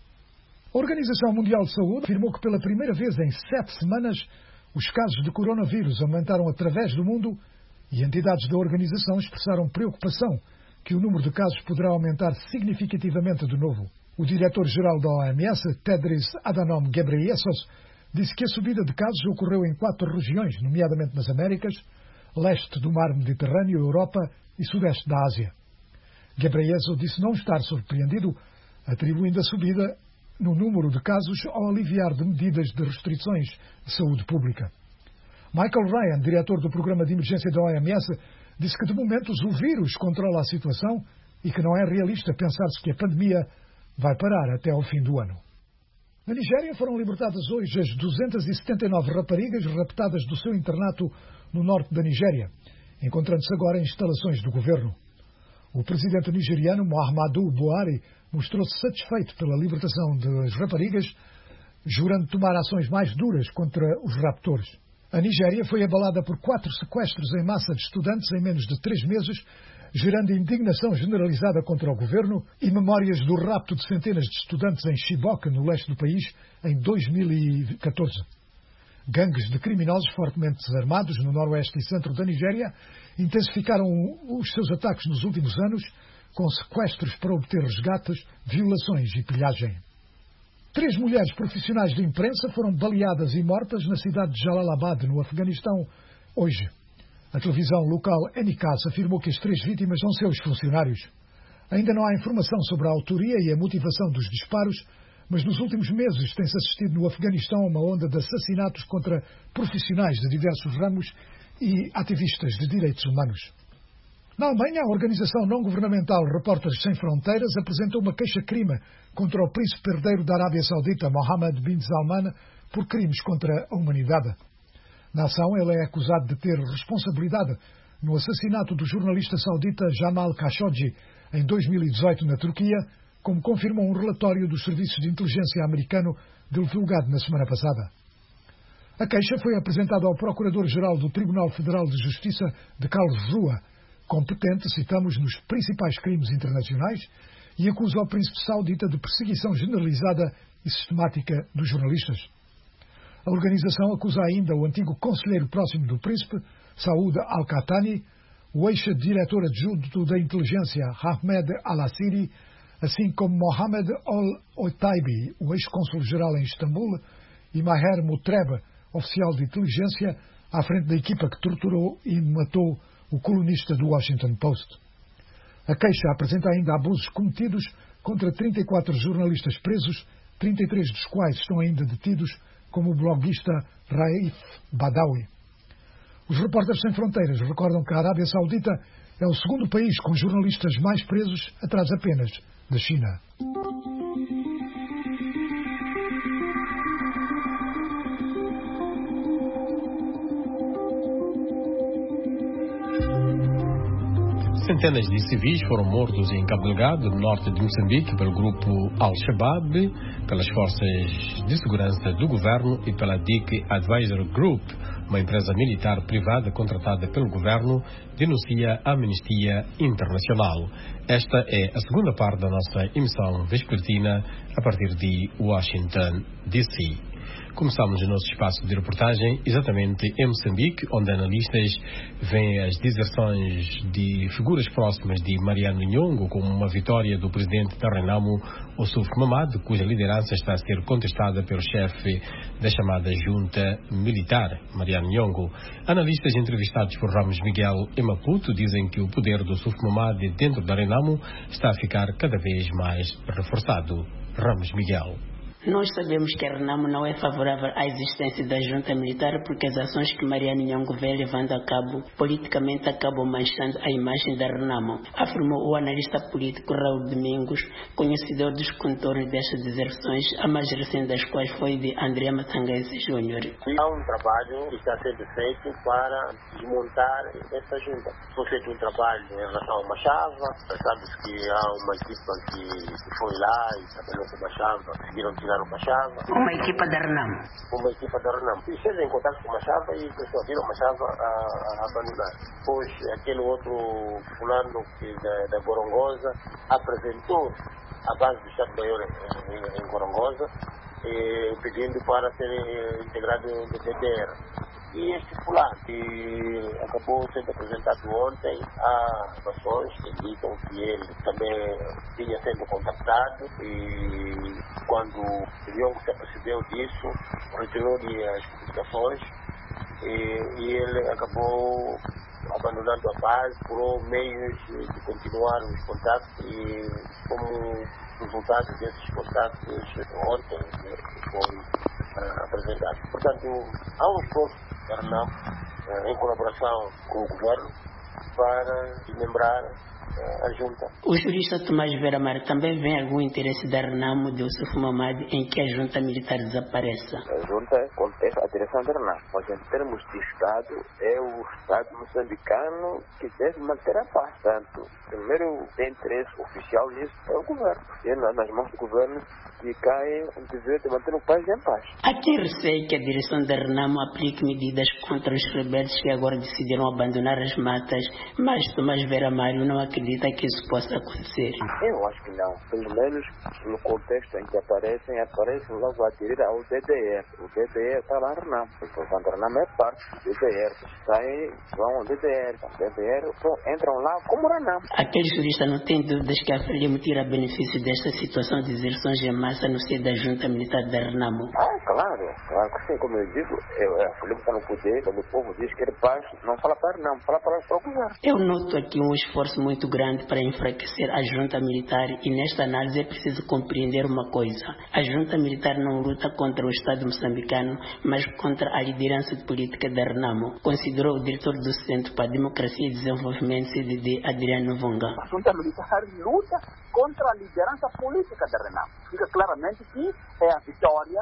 A Organização Mundial de Saúde afirmou que pela primeira vez em sete semanas os casos de coronavírus aumentaram através do mundo e entidades da organização expressaram preocupação que o número de casos poderá aumentar significativamente de novo. O diretor-geral da O M S, Tedros Adhanom Ghebreyesus, disse que a subida de casos ocorreu em quatro regiões, nomeadamente nas Américas, leste do mar Mediterrâneo, Europa e sudeste da Ásia. Ghebreyesus disse não estar surpreendido, atribuindo a subida no número de casos ao aliviar de medidas de restrições de saúde pública. Michael Ryan, diretor do Programa de Emergência da O M S, disse que de momento o vírus controla a situação e que não é realista pensar-se que a pandemia vai parar até ao fim do ano. Na Nigéria foram libertadas hoje as duzentas e setenta e nove raparigas raptadas do seu internato no norte da Nigéria, encontrando-se agora em instalações do governo. O presidente nigeriano Muhammadu Buhari mostrou-se satisfeito pela libertação das raparigas, jurando tomar ações mais duras contra os raptores. A Nigéria foi abalada por quatro sequestros em massa de estudantes em menos de três meses, gerando indignação generalizada contra o governo e memórias do rapto de centenas de estudantes em Chibok, no leste do país, em dois mil e catorze. Gangues de criminosos fortemente armados no noroeste e centro da Nigéria intensificaram os seus ataques nos últimos anos, com sequestros para obter resgates, violações e pilhagem. Três mulheres profissionais de imprensa foram baleadas e mortas na cidade de Jalalabad, no Afeganistão, hoje. A televisão local N K S afirmou que as três vítimas são seus funcionários. Ainda não há informação sobre a autoria e a motivação dos disparos, mas nos últimos meses tem-se assistido no Afeganistão a uma onda de assassinatos contra profissionais de diversos ramos e ativistas de direitos humanos. Na Alemanha, a organização não-governamental Repórteres Sem Fronteiras apresentou uma queixa-crime contra o príncipe herdeiro da Arábia Saudita, Mohammed bin Salman, por crimes contra a humanidade. Na ação, ele é acusado de ter responsabilidade no assassinato do jornalista saudita Jamal Khashoggi em dois mil e dezoito na Turquia, como confirmou um relatório dos serviços de inteligência americano divulgado na semana passada. A queixa foi apresentada ao Procurador-Geral do Tribunal Federal de Justiça de Karlsruhe, competente, citamos, nos principais crimes internacionais, e acusa o príncipe saudita de perseguição generalizada e sistemática dos jornalistas. A organização acusa ainda o antigo conselheiro próximo do príncipe, Saud Al-Qahtani, o ex-diretor adjunto da inteligência Ahmed Al-Assiri, assim como Mohamed Al-Otaibi, o ex-cônsul-geral em Istambul, e Maher Mutreb, oficial de inteligência, à frente da equipa que torturou e matou o colunista do Washington Post. A queixa apresenta ainda abusos cometidos contra trinta e quatro jornalistas presos, trinta e três dos quais estão ainda detidos, como o bloguista Raif Badawi. Os Repórteres Sem Fronteiras recordam que a Arábia Saudita é o segundo país com jornalistas mais presos, atrás apenas da China. Centenas de civis foram mortos em Cabo Delgado, no norte de Moçambique, pelo grupo Al-Shabaab, pelas forças de segurança do governo e pela D I C Advisor Group, uma empresa militar privada contratada pelo governo, denuncia a Amnistia Internacional. Esta é a segunda parte da nossa emissão vespertina a partir de Washington, D C Começamos o nosso espaço de reportagem exatamente em Moçambique, onde analistas veem as deserções de figuras próximas de Mariano Nhongo como uma vitória do presidente da Renamo, Ossuf Mamad, cuja liderança está a ser contestada pelo chefe da chamada junta militar, Mariano Nhongo. Analistas entrevistados por Ramos Miguel em Maputo dizem que o poder do Ossuf Mamad dentro da Renamo está a ficar cada vez mais reforçado. Ramos Miguel. Nós sabemos que a Renamo não é favorável à existência da junta militar porque as ações que Mariano Nhongo vem levando a cabo politicamente acabam manchando a imagem da Renamo, afirmou o analista político Raul Domingos, conhecedor dos contornos destas deserções, a mais recente das quais foi de André Matanguese Júnior. Há um trabalho que está sendo feito para desmontar essa junta. Foi feito um trabalho em relação a Machava, sabe-se que há uma equipa que foi lá e trabalhou com Machava, conseguiram tirar o Machava. Uma equipa da Renamo. Uma equipa da Renamo. E esteve em contato com o Machava e pessoal viram o Machava a, a abandonar. Depois, aquele outro fulano que, da, da Gorongosa apresentou a base do Estado-Maior em, em, em Gorongosa, eh, pedindo para ser integrado no D D R. E este fulano, que acabou sendo apresentado ontem, há informações que indicam que ele também tinha sido contactado e quando o Nhongo se apercebeu disso, retirou-lhe as comunicações e, e ele acabou abandonando a base, procurou meios de continuar os contatos e como resultado desses contatos ontem foi uh, apresentado. Portanto, há um esforço da Renamo, em colaboração com o governo, para lembrar a junta. O jurista Tomás Vera Mar também vê algum interesse da Renamo de Ossuf Mamad em que a junta militar desapareça. A junta contesta a direção da Renamo, mas em termos de Estado, é o Estado moçambicano que deve manter a paz. Portanto, primeiro tem interesse oficial nisso é o governo. E é nas mãos do governo que cai o dever de manter o país em paz. Há quem receia que a direção da Renamo aplique medidas contra os rebeldes que agora decidiram abandonar as matas, mas Tomás Vera Mário não acredita que isso possa acontecer. Eu acho que não. Pelo menos no contexto em que aparecem, aparecem logo a aderir ao D D R. O D D R está lá na Renamo. Portanto, a Renamo é parte do D D R. Saem, vão ao D D R. O D D R entram lá como Renamo. Aquele jurista não tem dúvidas que a Frelimo tira benefício desta situação de deserções de massa no seio da junta militar da Renamo. Ah, claro. Claro que sim. Como eu digo, eu, a Frelimo está no poder, quando o povo diz que ele paz, não fala para Renamo, fala para o governo. Eu noto aqui um esforço muito grande para enfraquecer a junta militar e nesta análise é preciso compreender uma coisa. A junta militar não luta contra o Estado moçambicano, mas contra a liderança política da Renamo, considerou o diretor do Centro para a Democracia e Desenvolvimento, C D D, Adriano Vonga. A junta militar luta contra a liderança política da Renamo. Fica claramente que é a vitória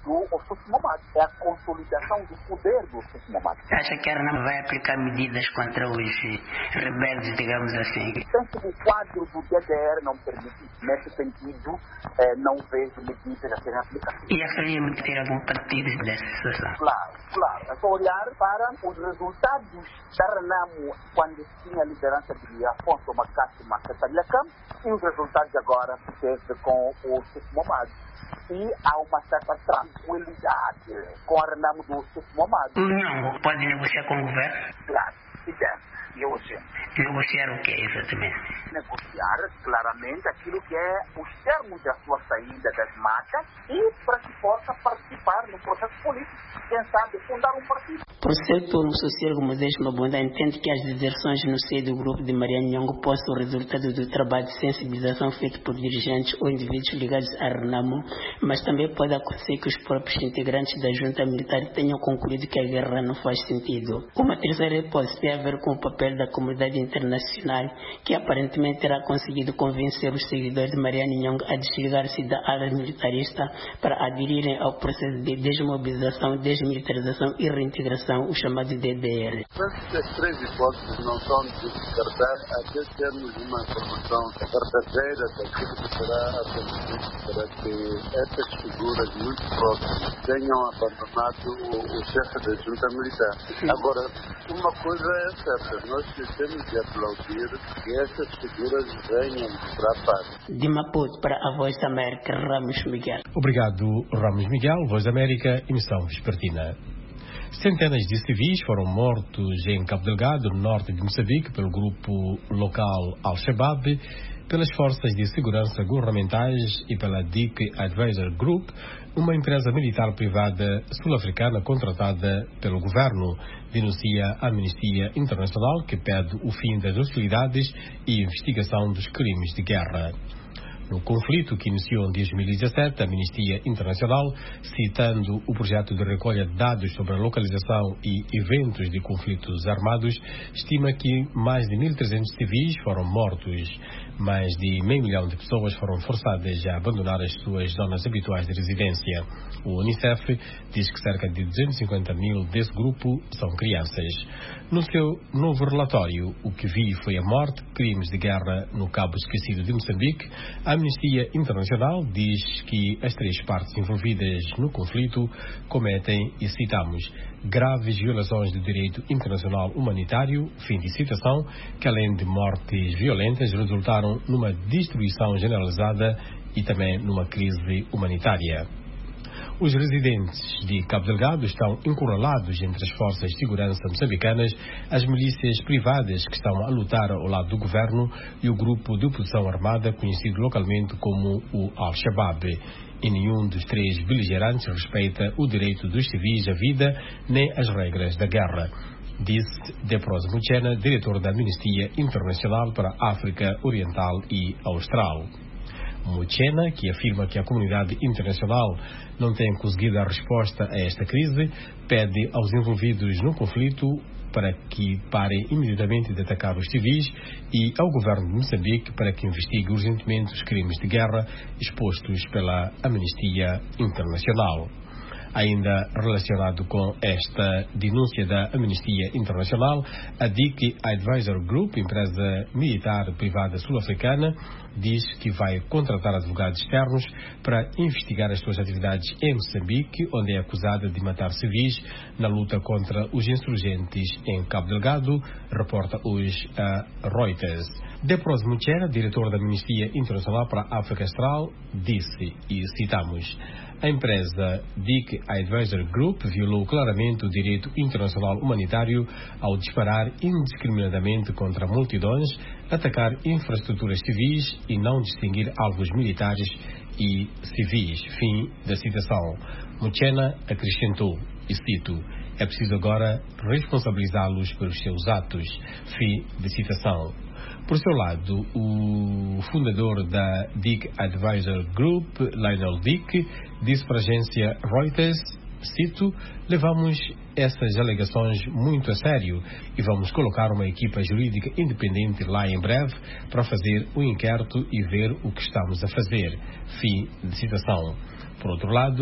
do Ossuf Momad. É a consolidação do poder do Ossuf Momad. Acha que a Renamo vai aplicar medidas contra os rebeldes, digamos assim? Penso que o quadro do D D R não permite. Nesse sentido, eh, não vejo medidas a serem aplicadas. E a Frelimo ter algum partido dessa situação? Claro, claro. É só olhar para os resultados da Renamo quando tinha a liderança de Afonso Macássio Macatalhacam e os resultados agora que teve com o Ossuf Momad. E há uma certa tranquilidade com a Renamo do Ossuf Momad. O Nhongo pode negociar com o governo? Claro, se deve. Negociar. Negociar o que exatamente? Negociar claramente aquilo que é os termos da sua saída das matas e para que possa participar no processo político. Quem sabe fundar um partido. Por certo, o sociólogo Modesto Mabunda entende que as deserções no seio do grupo de Mariana Nhongo possam ser o resultado do trabalho de sensibilização feito por dirigentes ou indivíduos ligados à Renamo, mas também pode acontecer que os próprios integrantes da junta militar tenham concluído que a guerra não faz sentido. Uma terceira hipótese tem a ver com o papel da comunidade internacional, que aparentemente terá conseguido convencer os seguidores de Mariana Nhongo a desligar-se da ala militarista para aderirem ao processo de desmobilização, desmilitarização e reintegração, o chamado D D R. Essas três hipóteses não são de descartar até termos uma informação verdadeira daquilo que será acontecido para que essas figuras muito próximas tenham abandonado o, o chefe da junta militar. Agora, uma coisa é certa, nós temos de aplaudir que essas figuras venham para a paz. De Maputo para a Voz da América, Ramos Miguel. Obrigado, Ramos Miguel. Voz da América, emissão vespertina. Centenas de civis foram mortos em Cabo Delgado, no norte de Moçambique, pelo grupo local Al-Shabaab, pelas forças de segurança governamentais e pela D I C Advisor Group, uma empresa militar privada sul-africana contratada pelo governo, denuncia a Amnistia Internacional, que pede o fim das hostilidades e investigação dos crimes de guerra. No conflito que iniciou em dois mil e dezassete, a Amnistia Internacional, citando o projeto de recolha de dados sobre a localização e eventos de conflitos armados, estima que mais de mil e trezentos civis foram mortos. Mais de meio milhão de pessoas foram forçadas a abandonar as suas zonas habituais de residência. O Unicef diz que cerca de duzentos e cinquenta mil desse grupo são crianças. No seu novo relatório, O que vi foi a morte, crimes de guerra no Cabo Esquecido de Moçambique, a Amnistia Internacional diz que as três partes envolvidas no conflito cometem, e citamos, graves violações do direito internacional humanitário, fim de citação, que além de mortes violentas resultaram numa destruição generalizada e também numa crise humanitária. Os residentes de Cabo Delgado estão encurralados entre as forças de segurança moçambicanas, as milícias privadas que estão a lutar ao lado do governo e o grupo de oposição armada conhecido localmente como o Al-Shabaab. E nenhum dos três beligerantes respeita o direito dos civis à vida nem as regras da guerra, disse Deprose Muchena, diretor da Amnistia Internacional para a África Oriental e Austral. Muchena, que afirma que a comunidade internacional não tem conseguido a resposta a esta crise, pede aos envolvidos no conflito para que parem imediatamente de atacar os civis e ao governo de Moçambique para que investigue urgentemente os crimes de guerra expostos pela Amnistia Internacional. Ainda relacionado com esta denúncia da Amnistia Internacional, a D I C Advisor Group, empresa militar privada sul-africana, diz que vai contratar advogados externos para investigar as suas atividades em Moçambique, onde é acusada de matar civis na luta contra os insurgentes em Cabo Delgado, reporta hoje a Reuters. Deprose Muchena, diretor da Amnistia Internacional para a África Austral, disse, e citamos, a empresa D I C Advisor Group violou claramente o direito internacional humanitário ao disparar indiscriminadamente contra multidões, atacar infraestruturas civis e não distinguir alvos militares e civis. Fim da citação. Muchena acrescentou, e cito, é preciso agora responsabilizá-los pelos seus atos. Fim de citação. Por seu lado, o fundador da D I C Advisor Group, Lionel Dick, disse para a agência Reuters, cito, levamos essas alegações muito a sério e vamos colocar uma equipa jurídica independente lá em breve para fazer o inquérito e ver o que estamos a fazer. Fim de citação. Por outro lado,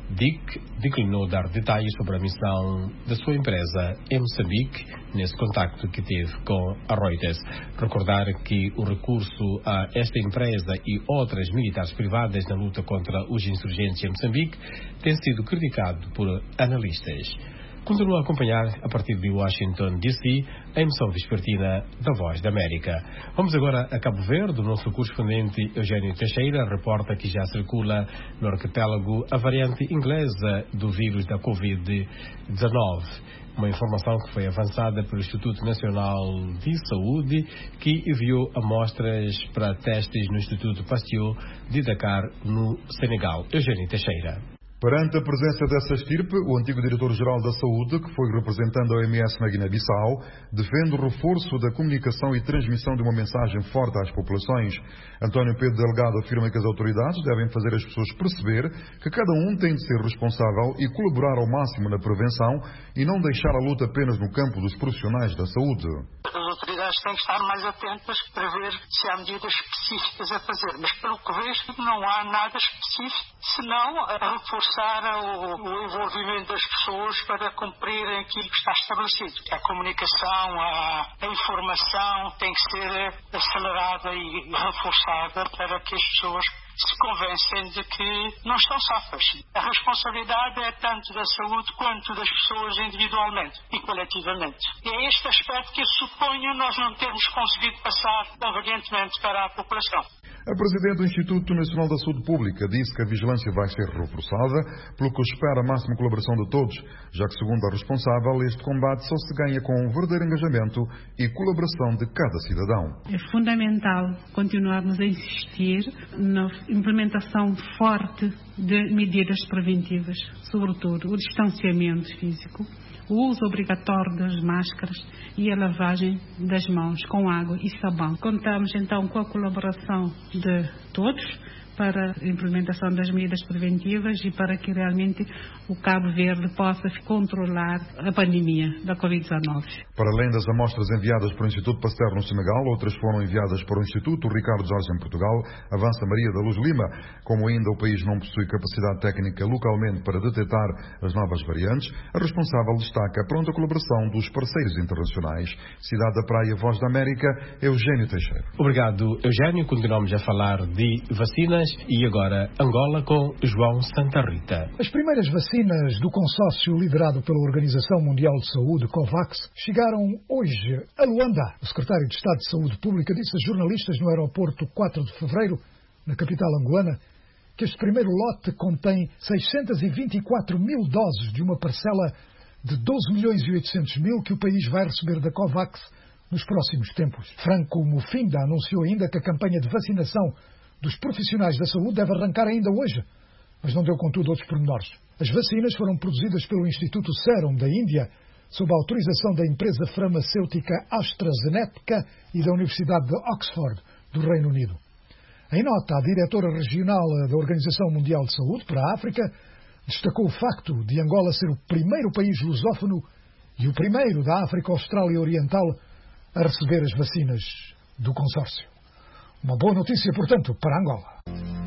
Dick declinou dar detalhes sobre a missão da sua empresa em Moçambique nesse contacto que teve com a Reuters. Recordar que o recurso a esta empresa e outras militares privadas na luta contra os insurgentes em Moçambique tem sido criticado por analistas. Continua a acompanhar, a partir de Washington, D C, a emissão vespertina da Voz da América. Vamos agora a Cabo Verde. O nosso correspondente Eugênio Teixeira reporta que já circula no arquipélago a variante inglesa do vírus da covid dezenove. Uma informação que foi avançada pelo Instituto Nacional de Saúde, que enviou amostras para testes no Instituto Pasteur de Dakar, no Senegal. Eugênio Teixeira. Perante a presença dessa estirpe, o antigo diretor-geral da Saúde, que foi representando a O M S na Guiné-Bissau, defende o reforço da comunicação e transmissão de uma mensagem forte às populações. António Pedro Delgado afirma que as autoridades devem fazer as pessoas perceber que cada um tem de ser responsável e colaborar ao máximo na prevenção e não deixar a luta apenas no campo dos profissionais da saúde. As autoridades têm que estar mais atentas para ver se há medidas específicas a fazer, mas pelo que vejo não há nada específico, senão a reforçar o, o envolvimento das pessoas para cumprirem aquilo que está estabelecido. A comunicação, a, a informação tem que ser acelerada e reforçada para que as pessoas se convencem de que não estão safas. A responsabilidade é tanto da saúde quanto das pessoas individualmente e coletivamente. E é este aspecto que eu suponho nós não termos conseguido passar convenientemente para a população. A Presidente do Instituto Nacional da Saúde Pública disse que a vigilância vai ser reforçada, pelo que espera a máxima colaboração de todos, já que, segundo a responsável, este combate só se ganha com um verdadeiro engajamento e colaboração de cada cidadão. É fundamental continuarmos a insistir na implementação forte de medidas preventivas, sobretudo o distanciamento físico, o uso obrigatório das máscaras e a lavagem das mãos com água e sabão. Contamos então com a colaboração de todos para a implementação das medidas preventivas e para que realmente o Cabo Verde possa controlar a pandemia da covid dezenove. Para além das amostras enviadas para o Instituto Pasteur no Senegal, outras foram enviadas para o Instituto Ricardo Jorge em Portugal, avança Maria da Luz Lima. Como ainda o país não possui capacidade técnica localmente para detectar as novas variantes, a responsável destaca a pronta colaboração dos parceiros internacionais. Cidade da Praia, Voz da América, Eugênio Teixeira. Obrigado, Eugênio. Continuamos a falar de vacinas. E agora, Angola com João Santa Rita. As primeiras vacinas do consórcio liderado pela Organização Mundial de Saúde, COVAX, chegaram hoje a Luanda. O secretário de Estado de Saúde Pública disse a jornalistas no aeroporto quatro de fevereiro, na capital angolana, que este primeiro lote contém seiscentos e vinte e quatro mil doses de uma parcela de doze milhões e oitocentos mil que o país vai receber da COVAX nos próximos tempos. Franco Mufinda anunciou ainda que a campanha de vacinação dos profissionais da saúde deve arrancar ainda hoje, mas não deu contudo outros pormenores. As vacinas foram produzidas pelo Instituto Serum da Índia, sob a autorização da empresa farmacêutica AstraZeneca e da Universidade de Oxford, do Reino Unido. Em nota, a diretora regional da Organização Mundial de Saúde para a África destacou o facto de Angola ser o primeiro país lusófono e o primeiro da África Austral e Oriental a receber as vacinas do consórcio. Uma boa notícia, portanto, para Angola.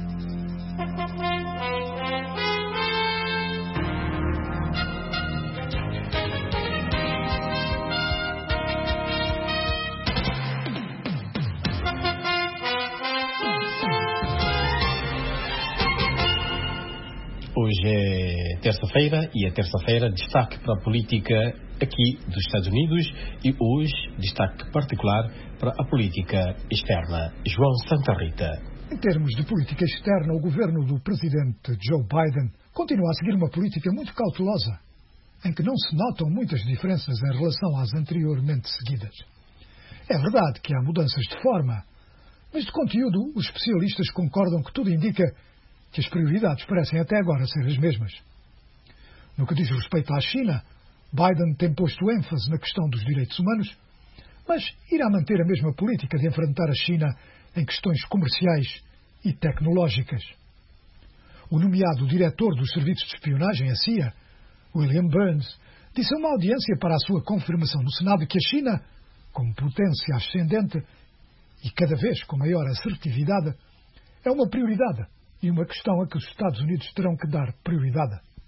Hoje é terça-feira e a terça-feira destaque para a política aqui dos Estados Unidos e hoje destaque particular para a política externa. João Santa Rita. Em termos de política externa, o governo do presidente Joe Biden continua a seguir uma política muito cautelosa, em que não se notam muitas diferenças em relação às anteriormente seguidas. É verdade que há mudanças de forma, mas de conteúdo os especialistas concordam que tudo indica que as prioridades parecem até agora ser as mesmas. No que diz respeito à China, Biden tem posto ênfase na questão dos direitos humanos, mas irá manter a mesma política de enfrentar a China em questões comerciais e tecnológicas. O nomeado diretor dos serviços de espionagem, a C I A, William Burns, disse a uma audiência para a sua confirmação no Senado que a China, como potência ascendente e cada vez com maior assertividade, é uma prioridade e uma questão a que os Estados Unidos terão que dar prioridade.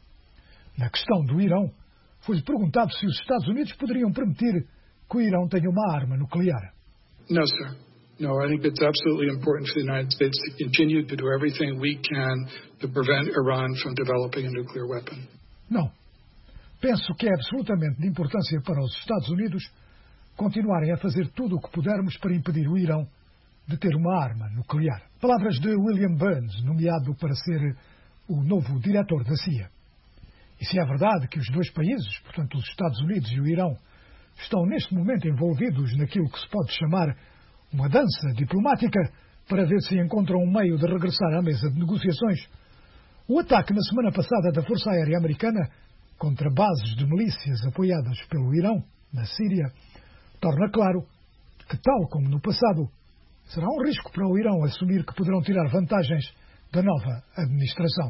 Na questão do Irão, foi-lhe perguntado se os Estados Unidos poderiam permitir que o Irão tenha uma arma nuclear. No, sir. No, I think it's absolutely important for the United States to continue to do everything we can to prevent Iran from developing a nuclear weapon. Não. Penso que é absolutamente de importância para os Estados Unidos continuarem a fazer tudo o que pudermos para impedir o Irão de ter uma arma nuclear. Palavras de William Burns, nomeado para ser o novo diretor da C I A. E se é verdade que os dois países, portanto os Estados Unidos e o Irão, estão neste momento envolvidos naquilo que se pode chamar uma dança diplomática para ver se encontram um meio de regressar à mesa de negociações, o ataque na semana passada da Força Aérea Americana contra bases de milícias apoiadas pelo Irão, na Síria, torna claro que, tal como no passado, será um risco para o Irão assumir que poderão tirar vantagens da nova administração.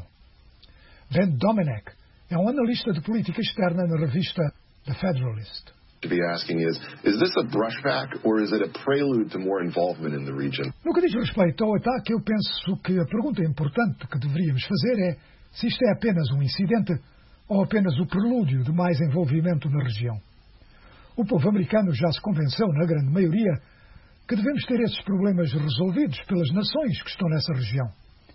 Ben Domenech é um analista de política externa na revista The Federalist. To be asking is, is this a brushback or is it a prelude to more involvement in the region? No que diz respeito ao ataque, eu penso que a pergunta importante que deveríamos fazer é se isto é apenas um incidente ou apenas o prelúdio de mais envolvimento na região. O povo americano já se convenceu, na grande maioria, que devemos ter esses problemas resolvidos pelas nações que estão nessa região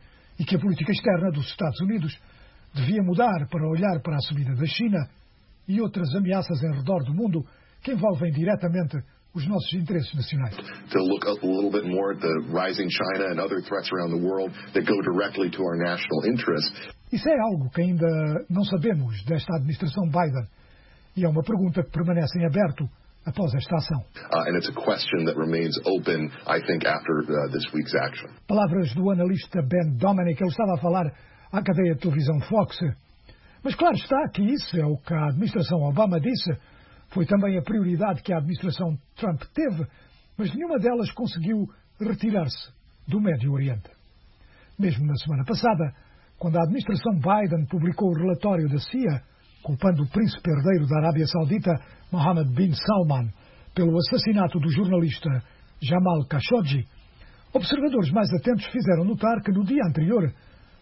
e que a política externa dos Estados Unidos devia mudar para olhar para a subida da China e outras ameaças em redor do mundo que envolvem diretamente os nossos interesses nacionais. To look a little bit more at the rising China and other threats around the world that go directly to our national interests. Isso é algo que ainda não sabemos desta administração Biden e é uma pergunta que permanece em aberto após esta ação. Uh, and it's a question that remains open, I think, after uh, this week's action. Palavras do analista Ben Domenech, ele estava a falar à cadeia de televisão Fox. Mas claro está que isso é o que a administração Obama disse. Foi também a prioridade que a administração Trump teve, mas nenhuma delas conseguiu retirar-se do Médio Oriente. Mesmo na semana passada, quando a administração Biden publicou o relatório da C I A, culpando o príncipe herdeiro da Arábia Saudita, Mohammed bin Salman, pelo assassinato do jornalista Jamal Khashoggi, observadores mais atentos fizeram notar que no dia anterior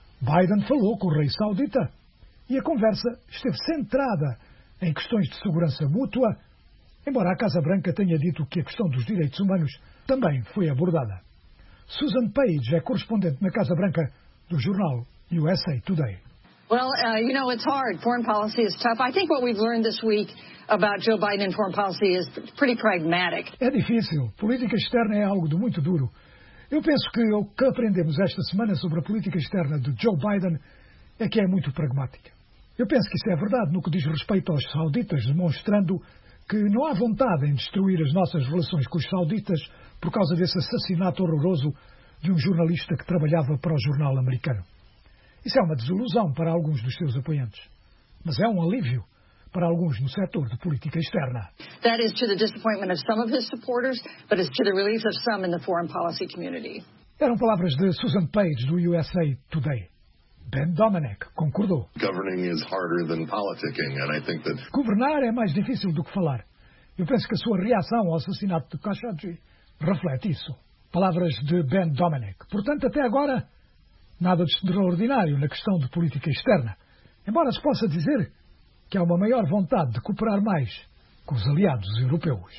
Biden falou com o rei saudita e a conversa esteve centrada em questões de segurança mútua, embora a Casa Branca tenha dito que a questão dos direitos humanos também foi abordada. Susan Page é correspondente na Casa Branca do jornal U S A Today. Well, uh, you know, it's hard. Foreign policy is tough. I think what we've learned this week about Joe Biden and foreign policy is pretty pragmatic. É difícil. Política externa é algo de muito duro. Eu penso que o que aprendemos esta semana sobre a política externa de Joe Biden é que é muito pragmática. Eu penso que isso é verdade no que diz respeito aos sauditas, demonstrando que não há vontade em destruir as nossas relações com os sauditas por causa desse assassinato horroroso de um jornalista que trabalhava para o jornal americano. Isso é uma desilusão para alguns dos seus apoiantes, mas é um alívio para alguns no setor de política externa. That is to the disappointment of some of his supporters, but it's to the relief of some in the foreign policy community. Eram palavras de Susan Page do U S A Today. Ben Domenech concordou. Governing is harder than politicking, and I think that... Governar é mais difícil do que falar. Eu penso que a sua reação ao assassinato de Khashoggi reflete isso. Palavras de Ben Domenech. Portanto, até agora, nada de extraordinário na questão de política externa. Embora se possa dizer que há uma maior vontade de cooperar mais com os aliados europeus.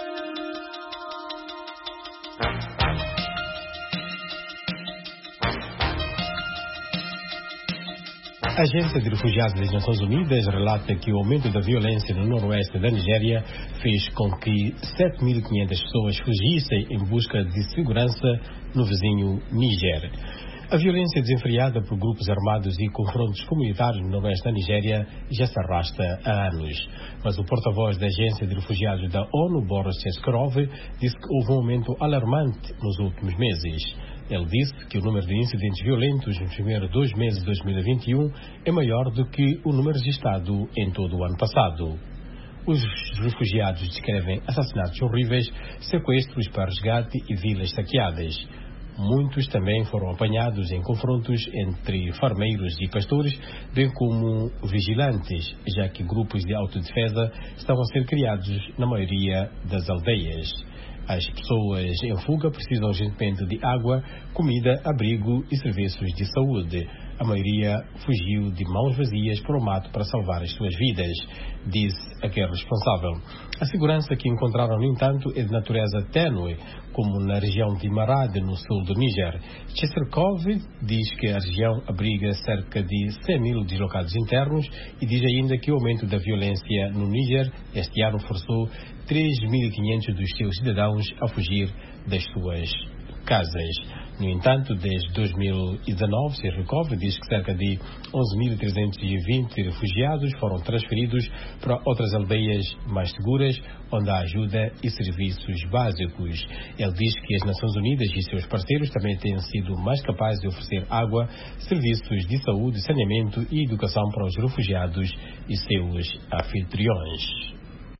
A Agência de Refugiados das Nações Unidas relata que o aumento da violência no noroeste da Nigéria fez com que sete mil e quinhentas pessoas fugissem em busca de segurança no vizinho Níger. A violência desenfreada por grupos armados e confrontos comunitários no noroeste da Nigéria já se arrasta há anos. Mas o porta-voz da Agência de Refugiados da ONU, Boris Cheskarov, disse que houve um aumento alarmante nos últimos meses. Ele disse que o número de incidentes violentos nos primeiros dois meses de dois mil e vinte e um é maior do que o número registrado em todo o ano passado. Os refugiados descrevem assassinatos horríveis, sequestros para resgate e vilas saqueadas. Muitos também foram apanhados em confrontos entre farmeiros e pastores, bem como vigilantes, já que grupos de autodefesa estão a ser criados na maioria das aldeias. As pessoas em fuga precisam urgentemente de água, comida, abrigo e serviços de saúde. A maioria fugiu de mãos vazias para o mato para salvar as suas vidas, disse aquele responsável. A segurança que encontraram, no entanto, é de natureza ténue, como na região de Marad, no sul do Níger. Chesterkov diz que a região abriga cerca de cem mil deslocados internos e diz ainda que o aumento da violência no Níger este ano forçou três mil e quinhentos dos seus cidadãos a fugir das suas casas. No entanto, desde dois mil e dezanove, Chesterkov diz que cerca de onze mil trezentos e vinte refugiados foram transferidos para outras aldeias mais seguras, onde há ajuda e serviços básicos. Ele diz que as Nações Unidas e seus parceiros também têm sido mais capazes de oferecer água, serviços de saúde, saneamento e educação para os refugiados e seus anfitriões.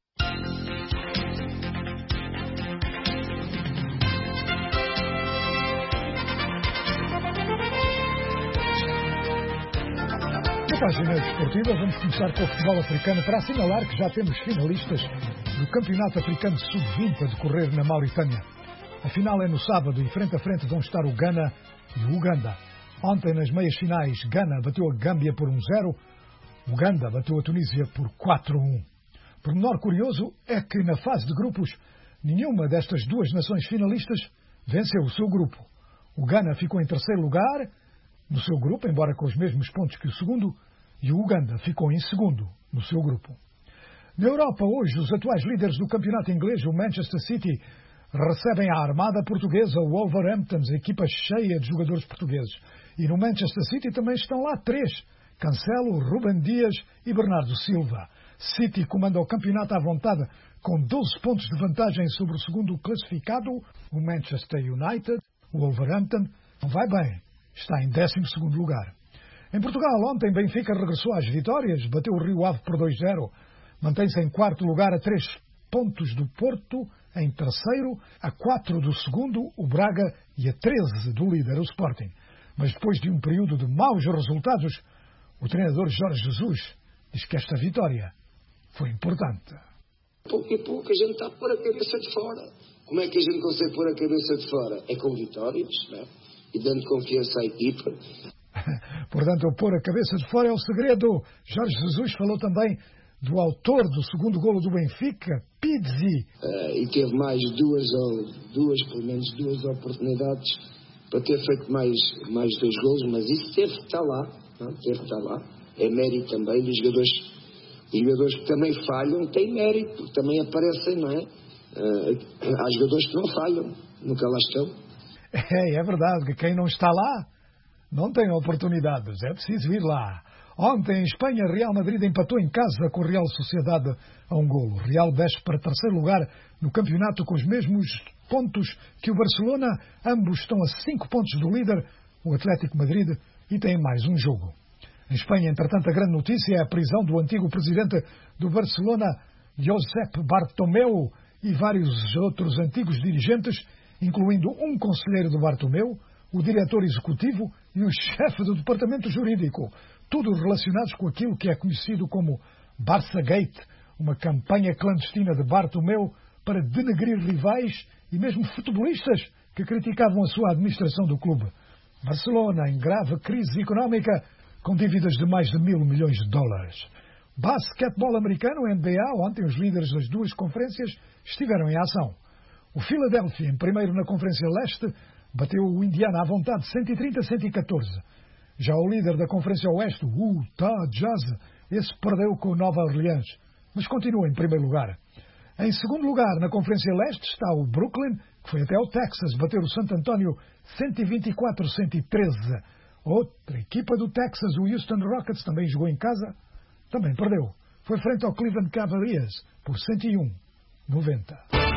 Na página desportiva, vamos começar com o futebol africano para assinalar que já temos finalistas do Campeonato Africano sub vinte a decorrer na Mauritânia. A final é no sábado e frente a frente vão estar o Ghana e o Uganda. Ontem, nas meias finais, Ghana bateu a Gâmbia por um zero, Uganda bateu a Tunísia por quatro a um. Por menor curioso é que na fase de grupos, nenhuma destas duas nações finalistas venceu o seu grupo. O Ghana ficou em terceiro lugar no seu grupo, embora com os mesmos pontos que o segundo, e o Uganda ficou em segundo no seu grupo. Na Europa, hoje, os atuais líderes do campeonato inglês, o Manchester City, recebem a armada portuguesa, o Wolverhampton, equipa cheia de jogadores portugueses. E no Manchester City também estão lá três: Cancelo, Ruben Dias e Bernardo Silva. City comanda o campeonato à vontade, com doze pontos de vantagem sobre o segundo classificado, o Manchester United. O Wolverhampton não vai bem, está em décimo segundo lugar. Em Portugal, ontem, Benfica regressou às vitórias, bateu o Rio Ave por dois a zero, mantém-se em quarto lugar a três pontos do Porto, em terceiro, a quatro do segundo, o Braga, e a treze do líder, o Sporting. Mas depois de um período de maus resultados, o treinador Jorge Jesus diz que esta vitória foi importante. Pouco a pouco a gente está a pôr a cabeça de fora. Como é que a gente consegue pôr a cabeça de fora? É com vitórias, não é? E dando confiança à equipa. Portanto, o pôr a cabeça de fora é o segredo. Jorge Jesus falou também do autor do segundo golo do Benfica, Pizzi. Uh, e teve mais duas, duas, pelo menos duas oportunidades para ter feito mais, mais dois golos, mas isso teve que estar lá. Não? Teve que estar lá. É mérito também dos jogadores. Os jogadores que também falham têm mérito, porque também aparecem, não é? Uh, há jogadores que não falham, nunca lá estão. É, é verdade que quem não está lá não tem oportunidades, é preciso ir lá. Ontem, em Espanha, Real Madrid empatou em casa com o Real Sociedade a um golo. Real desce para terceiro lugar no campeonato com os mesmos pontos que o Barcelona. Ambos estão a cinco pontos do líder, o Atlético Madrid, e têm mais um jogo. Em Espanha, entretanto, a grande notícia é a prisão do antigo presidente do Barcelona, Josep Bartomeu, e vários outros antigos dirigentes, incluindo um conselheiro do Bartomeu, o diretor executivo e o chefe do departamento jurídico, tudo relacionados com aquilo que é conhecido como Barça Gate, uma campanha clandestina de Bartomeu para denegrir rivais e mesmo futebolistas que criticavam a sua administração do clube. Barcelona em grave crise económica, com dívidas de mais de mil milhões de dólares. Basquetebol americano, N B A, ontem os líderes das duas conferências estiveram em ação. O Philadelphia, em primeiro na Conferência Leste, bateu o Indiana à vontade cento e trinta a cento e catorze. Já o líder da Conferência Oeste, o Utah Jazz, esse perdeu com o Nova Orleans, mas continua em primeiro lugar. Em segundo lugar, na Conferência Leste, está o Brooklyn, que foi até o Texas bater o San Antonio cento e vinte e quatro a cento e treze. Outra equipa do Texas, o Houston Rockets, também jogou em casa, também perdeu. Foi frente ao Cleveland Cavaliers por cento e um a noventa.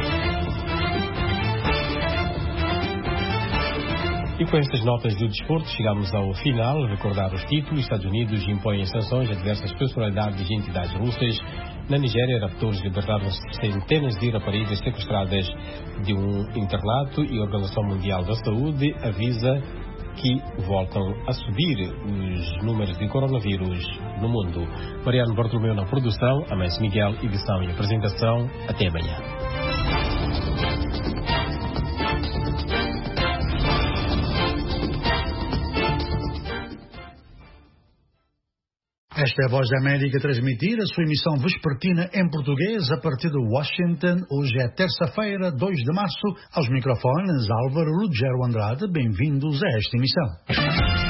E com estas notas do desporto chegamos ao final. Recordar os títulos: Estados Unidos impõem sanções a diversas personalidades e entidades russas. Na Nigéria, raptores libertaram centenas de raparigas sequestradas de um internato, e a Organização Mundial da Saúde avisa que voltam a subir os números de coronavírus no mundo. Mariano Bartolomeu na produção, Amés Miguel, edição e apresentação. Até amanhã. Esta é a Voz da América a transmitir a sua emissão vespertina em português a partir de Washington. Hoje é terça-feira, dois de março. Aos microfones, Álvaro Lugero Andrade. Bem-vindos a esta emissão.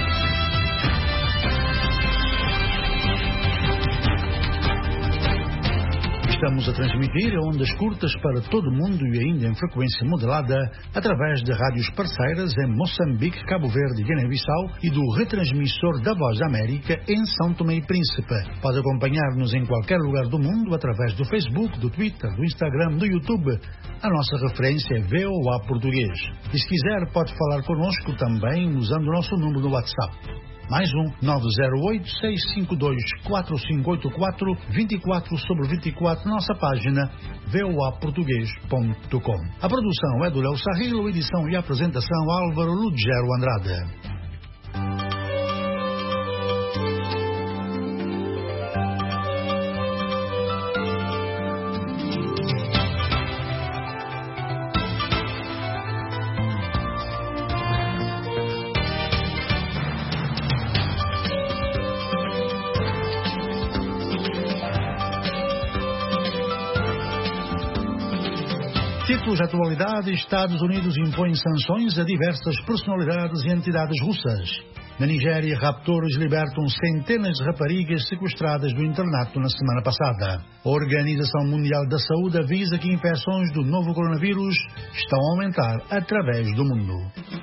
Estamos a transmitir a ondas curtas para todo o mundo e ainda em frequência modulada através de rádios parceiras em Moçambique, Cabo Verde e Guiné-Bissau e do retransmissor da Voz da América em São Tomé e Príncipe. Pode acompanhar-nos em qualquer lugar do mundo através do Facebook, do Twitter, do Instagram, do YouTube. A nossa referência é V O A Português. E se quiser pode falar connosco também usando o nosso número no WhatsApp. Mais um, nove zero oito, seis cinco dois, quatro cinco oito quatro, vinte e quatro sobre vinte e quatro, nossa página v o a português ponto com. A produção é do Léo Sarrilo, edição e apresentação Álvaro Lugero Andrade. Títulos de atualidade: Estados Unidos impõe sanções a diversas personalidades e entidades russas. Na Nigéria, raptores libertam centenas de raparigas sequestradas do internato na semana passada. A Organização Mundial da Saúde avisa que infecções do novo coronavírus estão a aumentar através do mundo.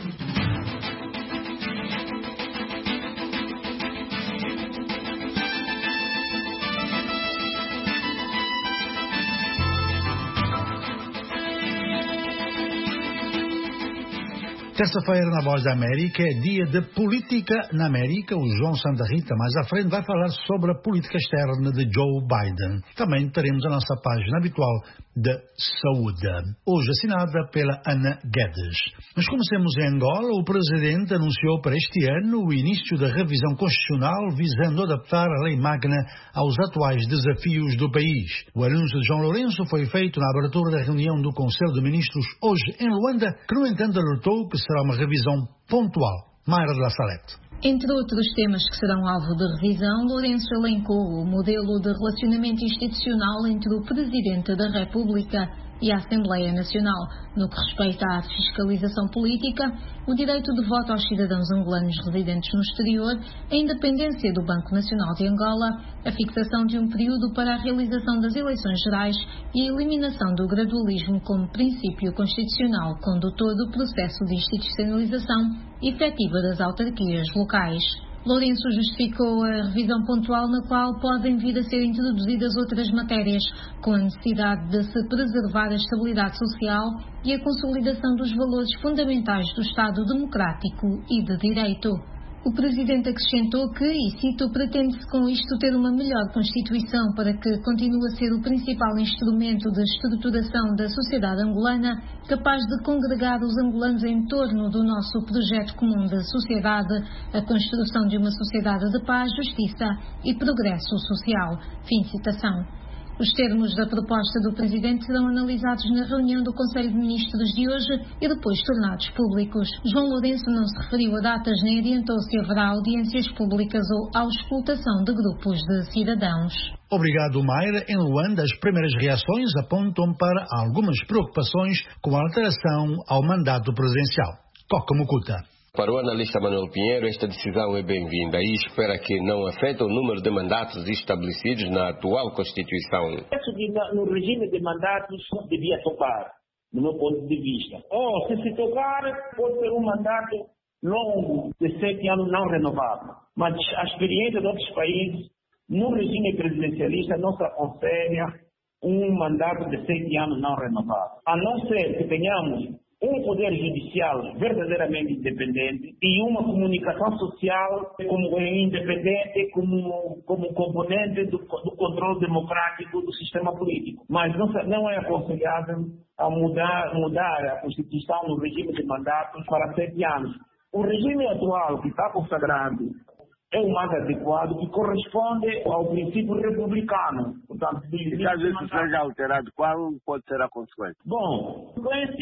Terça-feira na Voz da América é dia de política na América. O João Santa Rita, mais à frente, vai falar sobre a política externa de Joe Biden. Também teremos a nossa página habitual de saúde, hoje assinada pela Ana Guedes. Mas comecemos em Angola. O presidente anunciou para este ano o início da revisão constitucional visando adaptar a lei magna aos atuais desafios do país. O anúncio de João Lourenço foi feito na abertura da reunião do Conselho de Ministros hoje em Luanda, que no entanto alertou que será uma revisão pontual. Mayra de la Salete. Entre outros temas que serão alvo de revisão, Lourenço elencou o modelo de relacionamento institucional entre o Presidente da República e a Assembleia Nacional, no que respeita à fiscalização política, o direito de voto aos cidadãos angolanos residentes no exterior, a independência do Banco Nacional de Angola, a fixação de um período para a realização das eleições gerais e a eliminação do gradualismo como princípio constitucional condutor do processo de institucionalização efetiva das autarquias locais. Lourenço justificou a revisão pontual na qual podem vir a ser introduzidas outras matérias, com a necessidade de se preservar a estabilidade social e a consolidação dos valores fundamentais do Estado democrático e de direito. O Presidente acrescentou que, e cito, pretende-se com isto ter uma melhor Constituição para que continue a ser o principal instrumento de estruturação da sociedade angolana, capaz de congregar os angolanos em torno do nosso projeto comum de sociedade, a construção de uma sociedade de paz, justiça e progresso social. Fim de citação. Os termos da proposta do Presidente serão analisados na reunião do Conselho de Ministros de hoje e depois tornados públicos. João Lourenço não se referiu a datas nem adiantou se haverá audiências públicas ou auscultação de grupos de cidadãos. Obrigado, Mayra. Em Luanda, as primeiras reações apontam para algumas preocupações com a alteração ao mandato presidencial. Toca Mucuta. Para o analista Manuel Pinheiro, esta decisão é bem-vinda e espera que não afete o número de mandatos estabelecidos na atual Constituição. Isso de, no regime de mandatos devia tocar, do meu ponto de vista. Ou, se se tocar, pode ser um mandato longo, de sete anos não renovável. Mas a experiência de outros países, no regime presidencialista, não se aconselha um mandato de sete anos não renovável. A não ser que tenhamos um poder judicial verdadeiramente independente e uma comunicação social como independente, como, como componente do, do controle democrático do sistema político. Mas não, não é aconselhável a mudar, mudar a Constituição no regime de mandatos para sete anos. O regime atual que está consagrado é o mais adequado, que corresponde ao princípio republicano. Portanto, se caso isso seja alterado, qual pode ser a consequência? Bom,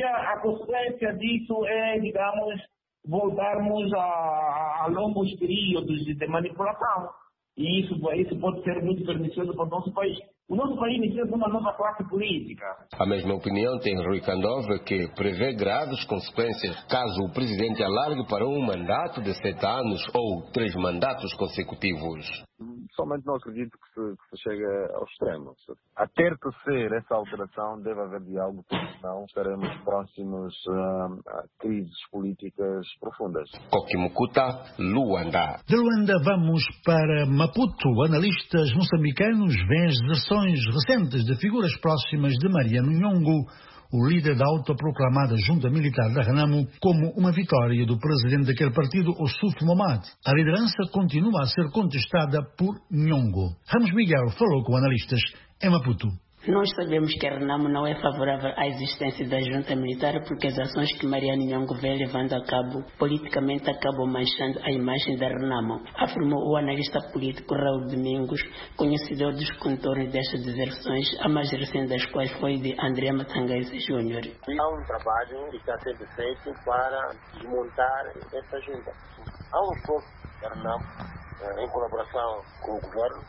a consequência disso é, digamos, voltarmos a, a longos períodos de manipulação. E isso, isso pode ser muito pernicioso para o nosso país. O nosso país precisa de uma nova classe política. A mesma opinião tem Rui Candova, que prevê graves consequências caso o presidente alargue para um mandato de sete anos ou três mandatos consecutivos. Somente não acredito que se, que se chegue ao extremo. A ter que ser essa alteração, deve haver diálogo, porque senão estaremos próximos a, a crises políticas profundas. Kokimukuta, Luanda. De Luanda vamos para Maputo. Analistas moçambicanos veem as deserções recentes de figuras próximas de Mariano Nhongo, o líder da autoproclamada junta militar da Renamo, como uma vitória do presidente daquele partido, Ossuf Momad. A liderança continua a ser contestada por Nhongo. Ramos Miguel falou com analistas em Maputo. Nós sabemos que a Renamo não é favorável à existência da junta militar porque as ações que Mariano Nhongo vem levando a cabo politicamente acabam manchando a imagem da Renamo, afirmou o analista político Raul Domingos, conhecedor dos contornos destas deserções, a mais recente das quais foi de André Matanguese Júnior. Há um trabalho que está sendo feito para desmontar essa junta. Há um esforço da Renamo, em colaboração com o governo,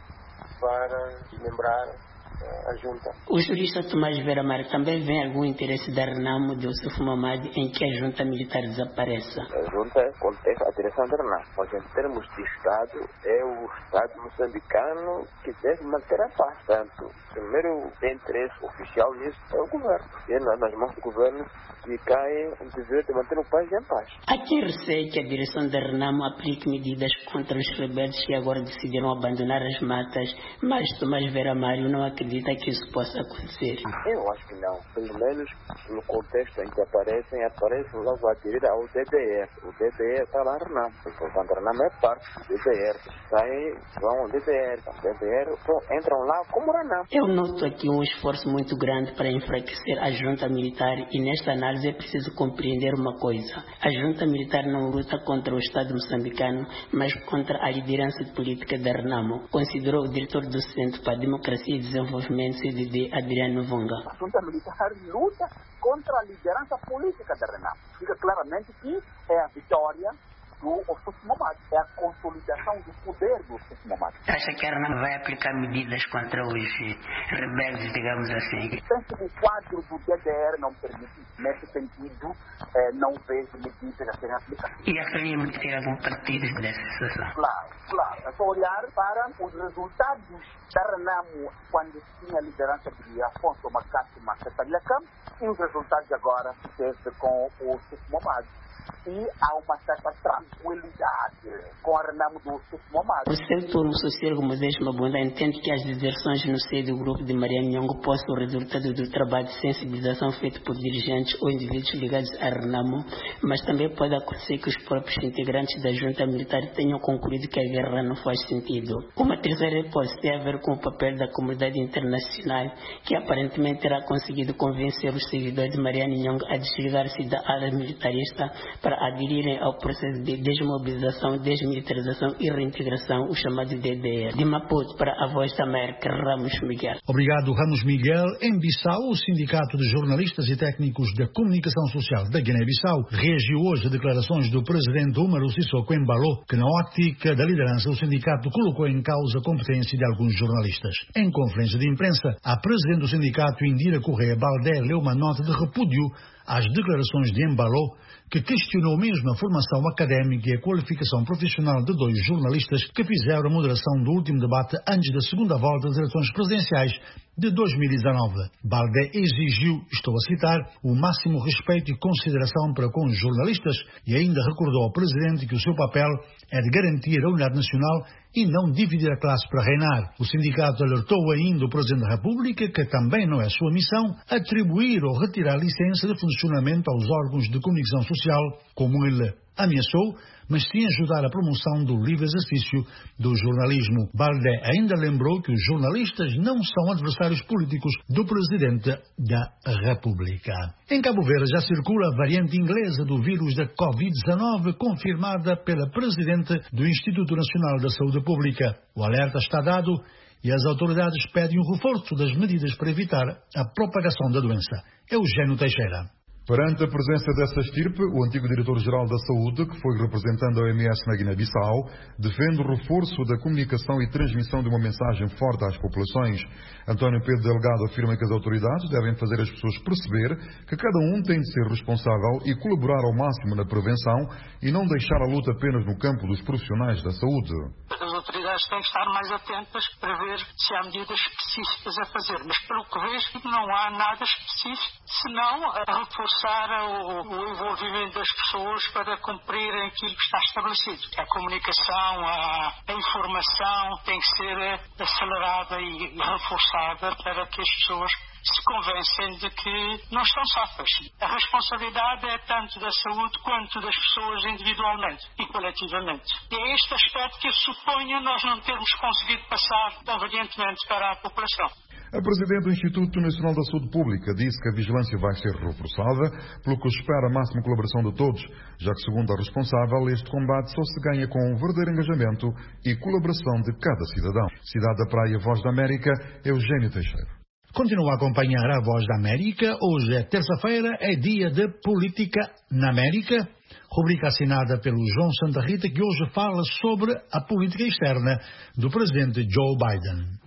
para desmembrar a junta. O jurista Tomás Vera Mar também vê algum interesse da Renamo de Ossuf Momad em que a junta militar desapareça. A junta contesta a direção da Renamo, mas em termos de Estado, é o Estado moçambicano que deve manter a paz. Portanto, o primeiro interesse oficial nisso é o governo. E nas mãos do governo se cai o dever de manter o país em paz. Há quem receia que a direção da Renamo aplique medidas contra os rebeldes que agora decidiram abandonar as matas, mas Tomás Vera Mário não acredita que isso possa acontecer. Eu acho que não. Pelo menos no contexto em que aparecem, aparecem logo a aderir ao D D R. O D D R está lá na Renamo. Portanto, a Renamo é parte do D D R. Saem, vão ao D D R. O D D R entram lá como Renamo. Eu noto aqui um esforço muito grande para enfraquecer a junta militar e nesta análise é preciso compreender uma coisa. A junta militar não luta contra o Estado moçambicano, mas contra a liderança política da Renamo, considerou o diretor do Centro para a Democracia e Desenvolvimento C D D, Adriano Vonga. A junta militar luta contra a liderança política da Renamo. Fica claramente que é a vitória do Ossuf Momad, é a consolidação do poder do Ossuf Momad. Acha que a Renamo vai aplicar medidas contra os rebeldes, digamos assim? Penso que o quadro do D D R não permite, nesse sentido, eh, não vejo medidas a serem aplicadas. E a Frelimo ter algum partido dessa situação? Claro, claro. É só olhar para os resultados da Renamo quando tinha a liderança de Afonso Macássio Macatalhacam e os resultados agora que teve com o Ossuf Momad. E há uma certa tranquilidade com a Renamo do Ossuf Momad. O seu turno sociólogo Modesto Mabunda entende que as deserções no seio do grupo de Mariano Nhongo possam ser o resultado do trabalho de sensibilização feito por dirigentes ou indivíduos ligados à Renamo, mas também pode acontecer que os próprios integrantes da junta militar tenham concluído que a guerra não faz sentido. Uma terceira hipótese tem a ver com o papel da comunidade internacional, que aparentemente terá conseguido convencer os seguidores de Mariano Nhongo a desligar-se da ala militarista para aderirem ao processo de desmobilização, desmilitarização e reintegração, o chamado D D R. De Maputo para a Voz da América, Ramos Miguel. Obrigado, Ramos Miguel. Em Bissau, o Sindicato de Jornalistas e Técnicos da Comunicação Social da Guiné-Bissau reagiu hoje a declarações do presidente Umaru Sissoko Embalo, que na ótica da liderança o sindicato colocou em causa a competência de alguns jornalistas. Em conferência de imprensa, a presidente do sindicato, Indira Correia Baldé, leu uma nota de repúdio às declarações de Embalo, que questionou mesmo a formação académica e a qualificação profissional de dois jornalistas que fizeram a moderação do último debate antes da segunda volta das eleições presidenciais de dois mil e dezanove. Baldé exigiu, estou a citar, o máximo respeito e consideração para com os jornalistas e ainda recordou ao presidente que o seu papel é de garantir a unidade nacional e não dividir a classe para reinar. O sindicato alertou ainda o Presidente da República que também não é sua missão atribuir ou retirar licença de funcionamento aos órgãos de comunicação social, como ele ameaçou, mas sim ajudar a promoção do livre exercício do jornalismo. Baldé ainda lembrou que os jornalistas não são adversários políticos do Presidente da República. Em Cabo Verde já circula a variante inglesa do vírus da covid dezanove, confirmada pela Presidente do Instituto Nacional da Saúde Pública. O alerta está dado e as autoridades pedem um reforço das medidas para evitar a propagação da doença. Eugênio Teixeira. Perante a presença dessa estirpe, o antigo diretor-geral da Saúde, que foi representando a O M S na Guiné-Bissau, defende o reforço da comunicação e transmissão de uma mensagem forte às populações. António Pedro Delgado afirma que as autoridades devem fazer as pessoas perceber que cada um tem de ser responsável e colaborar ao máximo na prevenção e não deixar a luta apenas no campo dos profissionais da saúde. As autoridades têm que estar mais atentas para ver se há medidas específicas a fazer, mas pelo que vejo não há nada específico, senão a reforçar o, o envolvimento das pessoas para cumprirem aquilo que está estabelecido. A comunicação, a, a informação tem que ser acelerada e reforçada para que as pessoas se convencem de que não estão safas. A responsabilidade é tanto da saúde quanto das pessoas individualmente e coletivamente. E é este aspecto que eu suponho nós não termos conseguido passar convenientemente para a população. A Presidente do Instituto Nacional da Saúde Pública disse que a vigilância vai ser reforçada, pelo que espera a máxima colaboração de todos, já que, segundo a responsável, este combate só se ganha com um verdadeiro engajamento e colaboração de cada cidadão. Cidade da Praia, Voz da América, Eugênio Teixeira. Continua a acompanhar a Voz da América. Hoje é terça-feira, é dia de Política na América, rubrica assinada pelo João Santa Rita, que hoje fala sobre a política externa do presidente Joe Biden.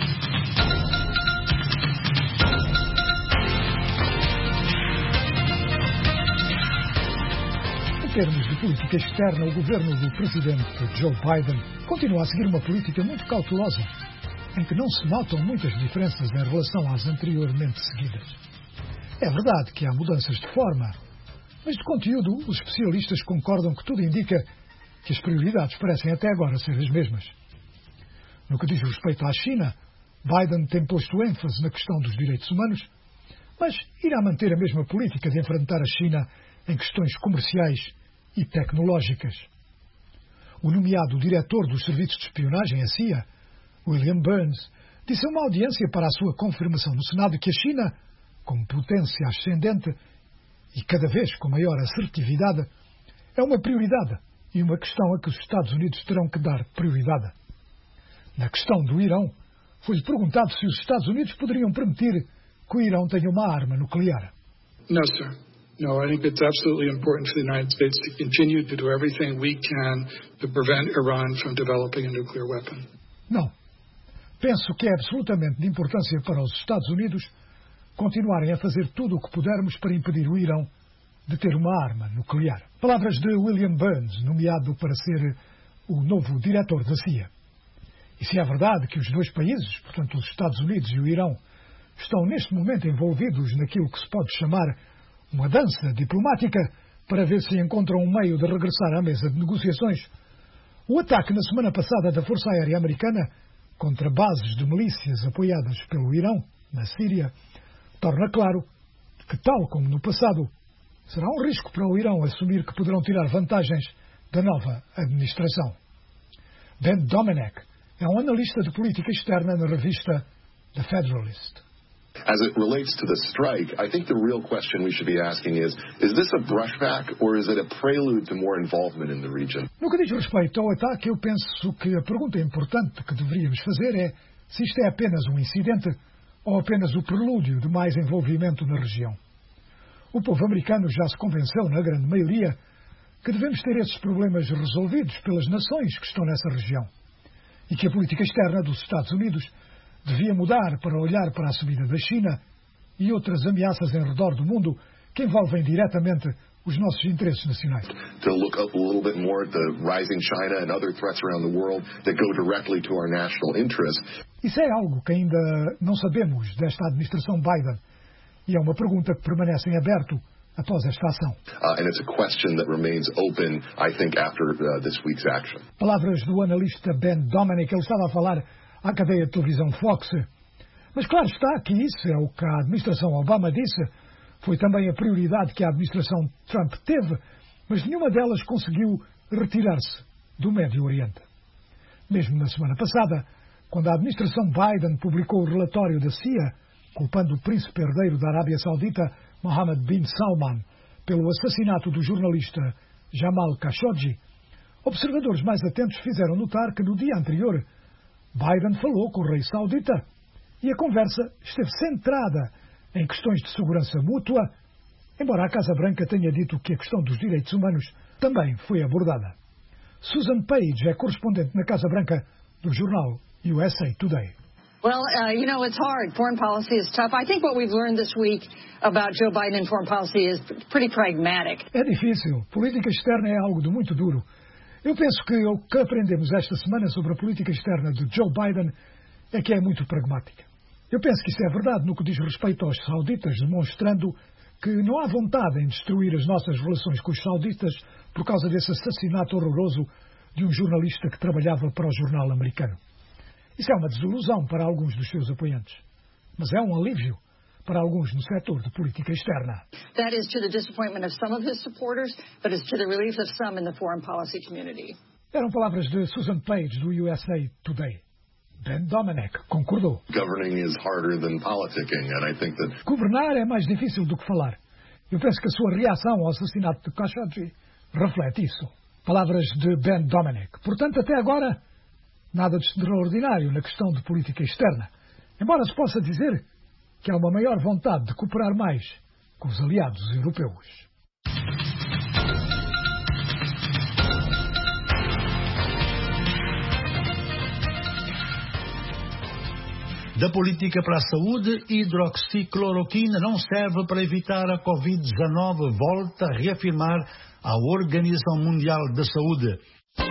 Em termos de política externa, o governo do presidente Joe Biden continua a seguir uma política muito cautelosa, em que não se notam muitas diferenças em relação às anteriormente seguidas. É verdade que há mudanças de forma, mas de conteúdo os especialistas concordam que tudo indica que as prioridades parecem até agora ser as mesmas. No que diz respeito à China, Biden tem posto ênfase na questão dos direitos humanos, mas irá manter a mesma política de enfrentar a China em questões comerciais e tecnológicas. O nomeado diretor dos serviços de espionagem, a C I A, William Burns, disse a uma audiência para a sua confirmação no Senado que a China, como potência ascendente e cada vez com maior assertividade, é uma prioridade e uma questão a que os Estados Unidos terão que dar prioridade. Na questão do Irão, foi-lhe perguntado se os Estados Unidos poderiam permitir que o Irão tenha uma arma nuclear. No, sir. No, I think it's absolutely important for the United States to continue to do everything we can to prevent Iran from developing a nuclear weapon. Não. Penso que é absolutamente de importância para os Estados Unidos continuarem a fazer tudo o que pudermos para impedir o Irão de ter uma arma nuclear. Palavras de William Burns, nomeado para ser o novo diretor da C I A. E se é verdade que os dois países, portanto os Estados Unidos e o Irão, estão neste momento envolvidos naquilo que se pode chamar uma dança diplomática para ver se encontram um meio de regressar à mesa de negociações, o ataque na semana passada da Força Aérea Americana contra bases de milícias apoiadas pelo Irão, na Síria, torna claro que, tal como no passado, será um risco para o Irão assumir que poderão tirar vantagens da nova administração. Ben Domenech é um analista de política externa na revista The Federalist. As it relates to the strike, I think the real question we should be asking is, is this a brushback or is it a prelude to more involvement in the region? No que diz respeito ao ataque, eu penso que a pergunta importante que deveríamos fazer é se isto é apenas um incidente ou apenas o prelúdio de mais envolvimento na região. O povo americano já se convenceu, na grande maioria, que devemos ter esses problemas resolvidos pelas nações que estão nessa região e que a política externa dos Estados Unidos devia mudar para olhar para a subida da China e outras ameaças em redor do mundo que envolvem diretamente os nossos interesses nacionais. To look up a little bit more at the rising China and other threats around the world that go directly to our national interest. Isso é algo que ainda não sabemos desta administração Biden e é uma pergunta que permanece em aberto após esta ação. Uh, and it's a question that remains open, I think, after uh, this week's action. Palavras do analista Ben Domenech, ele estava a falar à cadeia de televisão Fox. Mas claro está que isso é o que a administração Obama disse. Foi também a prioridade que a administração Trump teve, mas nenhuma delas conseguiu retirar-se do Médio Oriente. Mesmo na semana passada, quando a administração Biden publicou o relatório da C I A, culpando o príncipe herdeiro da Arábia Saudita, Mohammed bin Salman, pelo assassinato do jornalista Jamal Khashoggi, observadores mais atentos fizeram notar que no dia anterior Biden falou com o rei saudita e a conversa esteve centrada em questões de segurança mútua embora a Casa Branca tenha dito que a questão dos direitos humanos também foi abordada. Susan Page é correspondente na Casa Branca do jornal U S A Today. Well, uh, you know, it's hard. Foreign policy is tough. I think what we've learned this week about Joe Biden and foreign policy is pretty pragmatic. É difícil. Política externa é algo de muito duro. Eu penso que o que aprendemos esta semana sobre a política externa de Joe Biden é que é muito pragmática. Eu penso que isso é verdade no que diz respeito aos sauditas, demonstrando que não há vontade em destruir as nossas relações com os sauditas por causa desse assassinato horroroso de um jornalista que trabalhava para o jornal americano. Isso é uma desilusão para alguns dos seus apoiantes, mas é um alívio para alguns no setor de política externa. That is to the disappointment of some of his supporters, but is to the relief of some in the foreign policy community. Eram palavras de Susan Page do U S A Today. Ben Domenech concordou. Governing is harder than politicking, and I think that... Governar é mais difícil do que falar. Eu penso que a sua reação ao assassinato de Khashoggi reflete isso. Palavras de Ben Domenech. Portanto, até agora, nada de extraordinário na questão de política externa. Embora se possa dizer que há uma maior vontade de cooperar mais com os aliados europeus. Da política para a saúde, hidroxicloroquina não serve para evitar a covid dezenove, volta a reafirmar a Organização Mundial da Saúde.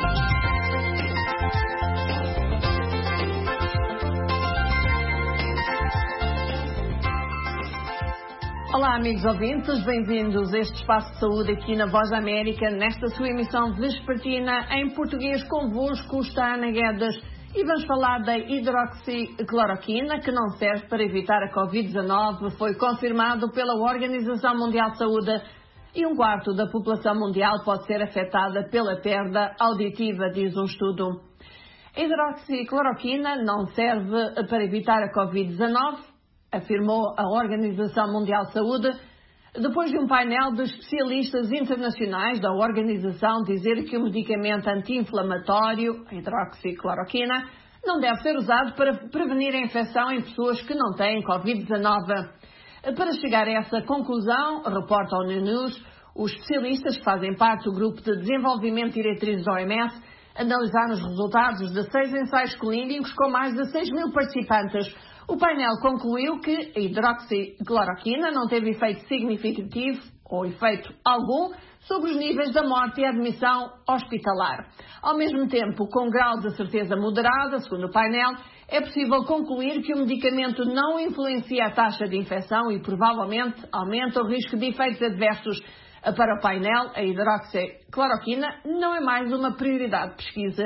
Olá, amigos ouvintes, bem-vindos a este espaço de saúde aqui na Voz da América, nesta sua emissão vespertina em português. Convosco está Ana Guedes e vamos falar da hidroxicloroquina, que não serve para evitar a covid dezenove, foi confirmado pela Organização Mundial de Saúde, e um quarto da população mundial pode ser afetada pela perda auditiva, diz um estudo. A hidroxicloroquina não serve para evitar a covid dezenove, afirmou a Organização Mundial de Saúde, depois de um painel de especialistas internacionais da organização dizer que o medicamento anti-inflamatório, a hidroxicloroquina, não deve ser usado para prevenir a infecção em pessoas que não têm covid dezenove. Para chegar a essa conclusão, reporta a ONU News, os especialistas que fazem parte do grupo de desenvolvimento de diretrizes da O M S analisaram os resultados de seis ensaios clínicos com mais de seis mil participantes. O painel concluiu que a hidroxicloroquina não teve efeito significativo ou efeito algum sobre os níveis da morte e a admissão hospitalar. Ao mesmo tempo, com grau de certeza moderada, segundo o painel, é possível concluir que o medicamento não influencia a taxa de infecção e provavelmente aumenta o risco de efeitos adversos. Para o painel, a hidroxicloroquina não é mais uma prioridade de pesquisa.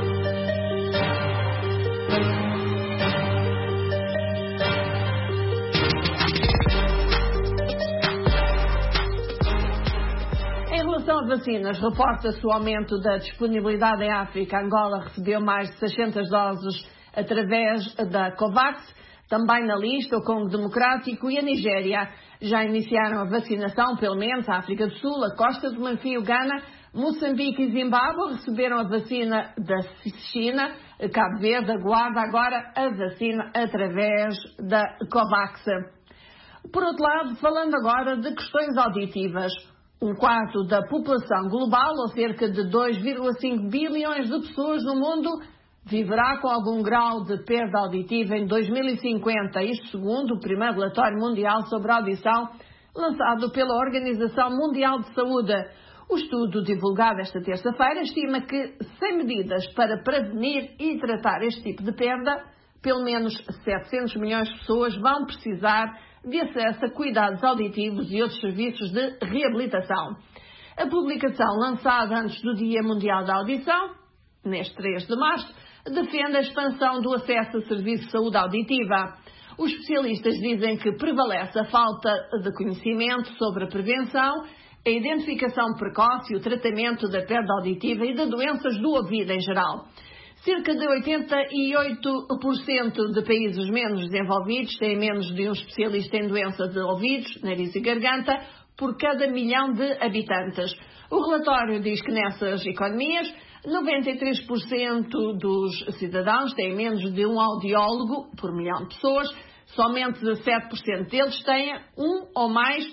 Em relação a vacinas, reporta-se o aumento da disponibilidade em África. Angola recebeu mais de seiscentas doses através da COVAX. Também na lista o Congo Democrático e a Nigéria já iniciaram a vacinação, pelo menos a África do Sul, a Costa do Marfim, o Ghana, Moçambique e Zimbábue receberam a vacina da China, Cabo Verde aguarda agora a vacina através da COVAX. Por outro lado, falando agora de questões auditivas, um quarto da população global, ou cerca de dois vírgula cinco bilhões de pessoas no mundo, viverá com algum grau de perda auditiva em dois mil e cinquenta, isto segundo o primeiro relatório mundial sobre a audição, lançado pela Organização Mundial de Saúde. O estudo divulgado esta terça-feira estima que, sem medidas para prevenir e tratar este tipo de perda, pelo menos setecentos milhões de pessoas vão precisar de acesso a cuidados auditivos e outros serviços de reabilitação. A publicação, lançada antes do Dia Mundial da Audição, neste três de março, defende a expansão do acesso a serviços de saúde auditiva. Os especialistas dizem que prevalece a falta de conhecimento sobre a prevenção, a identificação precoce e o tratamento da perda auditiva e de doenças do ouvido em geral. Cerca de oitenta e oito por cento de países menos desenvolvidos têm menos de um especialista em doenças de ouvidos, nariz e garganta por cada milhão de habitantes. O relatório diz que nessas economias, noventa e três por cento dos cidadãos têm menos de um audiólogo por milhão de pessoas, somente dezassete por cento deles têm um ou mais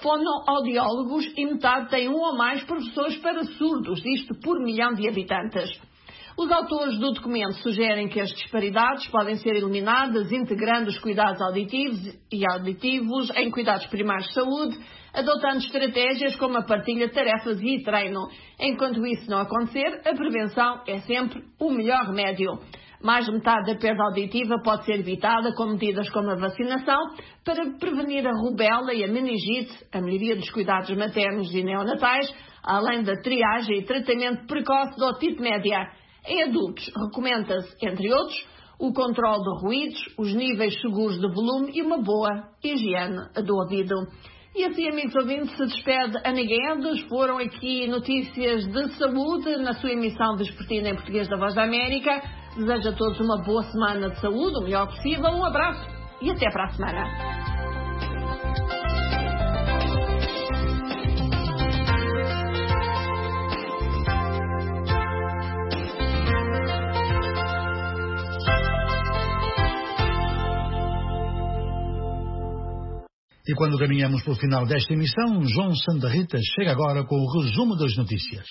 fonoaudiólogos e metade têm um ou mais professores para surdos, isto por milhão de habitantes. Os autores do documento sugerem que as disparidades podem ser eliminadas integrando os cuidados auditivos e auditivos em cuidados primários de saúde, adotando estratégias como a partilha de tarefas e treino. Enquanto isso não acontecer, a prevenção é sempre o melhor remédio. Mais de metade da perda auditiva pode ser evitada com medidas como a vacinação para prevenir a rubéola e a meningite, a melhoria dos cuidados maternos e neonatais, além da triagem e tratamento precoce de otite média. Em adultos, recomenda-se, entre outros, o controle de ruídos, os níveis seguros de volume e uma boa higiene do ouvido. E assim, amigos ouvintes, se despede Ana Guedes. Foram aqui notícias de saúde na sua emissão vespertina em português da Voz da América. Desejo a todos uma boa semana de saúde, o melhor possível. Um abraço e até para a semana. E quando caminhamos para o final desta emissão, João Santa Rita chega agora com o resumo das notícias.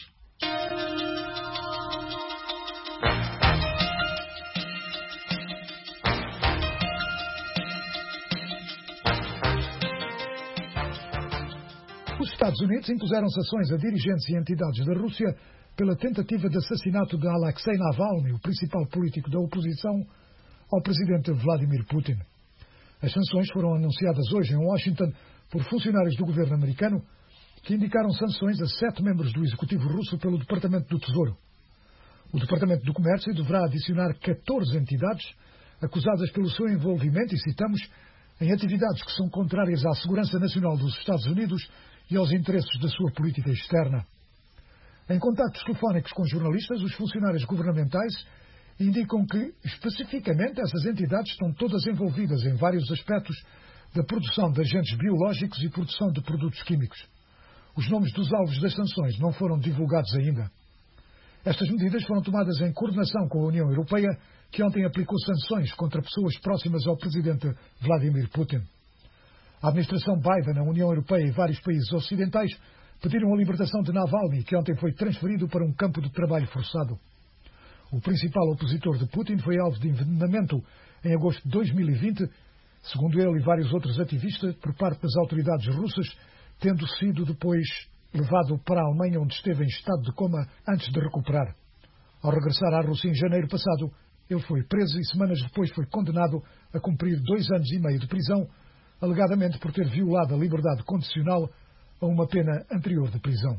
Os Estados Unidos impuseram sanções a dirigentes e entidades da Rússia pela tentativa de assassinato de Alexei Navalny, o principal político da oposição ao presidente Vladimir Putin. As sanções foram anunciadas hoje em Washington por funcionários do governo americano que indicaram sanções a sete membros do executivo russo pelo Departamento do Tesouro. O Departamento do Comércio deverá adicionar catorze entidades acusadas pelo seu envolvimento, e citamos, em atividades que são contrárias à segurança nacional dos Estados Unidos e aos interesses da sua política externa. Em contactos telefónicos com jornalistas, os funcionários governamentais indicam que, especificamente, essas entidades estão todas envolvidas em vários aspectos da produção de agentes biológicos e produção de produtos químicos. Os nomes dos alvos das sanções não foram divulgados ainda. Estas medidas foram tomadas em coordenação com a União Europeia, que ontem aplicou sanções contra pessoas próximas ao presidente Vladimir Putin. A administração Biden, a União Europeia e vários países ocidentais pediram a libertação de Navalny, que ontem foi transferido para um campo de trabalho forçado. O principal opositor de Putin foi alvo de envenenamento em agosto de dois mil e vinte, segundo ele e vários outros ativistas, por parte das autoridades russas, tendo sido depois levado para a Alemanha, onde esteve em estado de coma antes de recuperar. Ao regressar à Rússia em janeiro passado, ele foi preso e semanas depois foi condenado a cumprir dois anos e meio de prisão, alegadamente por ter violado a liberdade condicional a uma pena anterior de prisão.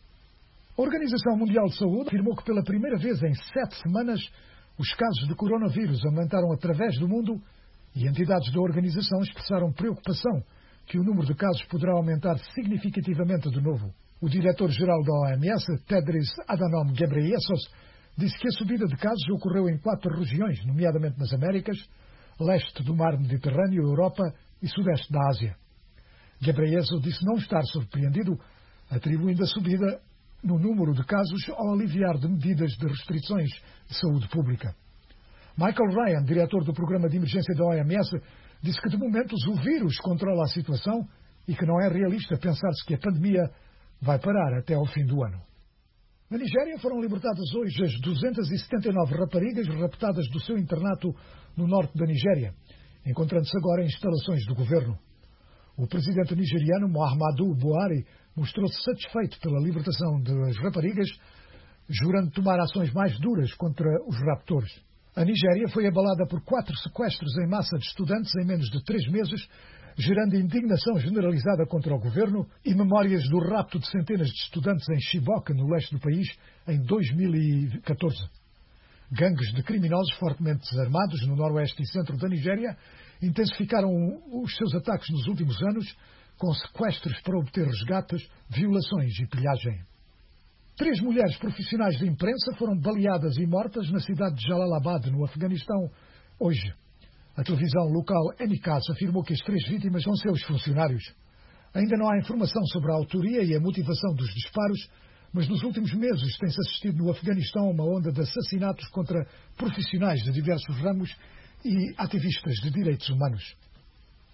A Organização Mundial de Saúde afirmou que pela primeira vez em sete semanas os casos de coronavírus aumentaram através do mundo e entidades da organização expressaram preocupação que o número de casos poderá aumentar significativamente de novo. O diretor-geral da O M S, Tedros Adhanom Ghebreyesus, disse que a subida de casos ocorreu em quatro regiões, nomeadamente nas Américas, leste do mar Mediterrâneo, Europa e sudeste da Ásia. Ghebreyesus disse não estar surpreendido, atribuindo a subida no número de casos ao aliviar de medidas de restrições de saúde pública. Michael Ryan, diretor do Programa de Emergência da O M S, disse que de momento o vírus controla a situação e que não é realista pensar-se que a pandemia vai parar até ao fim do ano. Na Nigéria foram libertadas hoje as duzentas e setenta e nove raparigas raptadas do seu internato no norte da Nigéria, encontrando-se agora em instalações do governo. O presidente nigeriano Muhammadu Buhari mostrou-se satisfeito pela libertação das raparigas, jurando tomar ações mais duras contra os raptores. A Nigéria foi abalada por quatro sequestros em massa de estudantes em menos de três meses, gerando indignação generalizada contra o governo e memórias do rapto de centenas de estudantes em Chibok, no leste do país, em dois mil e catorze. Gangues de criminosos fortemente desarmados no noroeste e centro da Nigéria intensificaram os seus ataques nos últimos anos, com sequestros para obter resgates, violações e pilhagem. Três mulheres profissionais de imprensa foram baleadas e mortas na cidade de Jalalabad, no Afeganistão, hoje. A televisão local N K afirmou que as três vítimas são seus funcionários. Ainda não há informação sobre a autoria e a motivação dos disparos, mas nos últimos meses tem-se assistido no Afeganistão a uma onda de assassinatos contra profissionais de diversos ramos e ativistas de direitos humanos.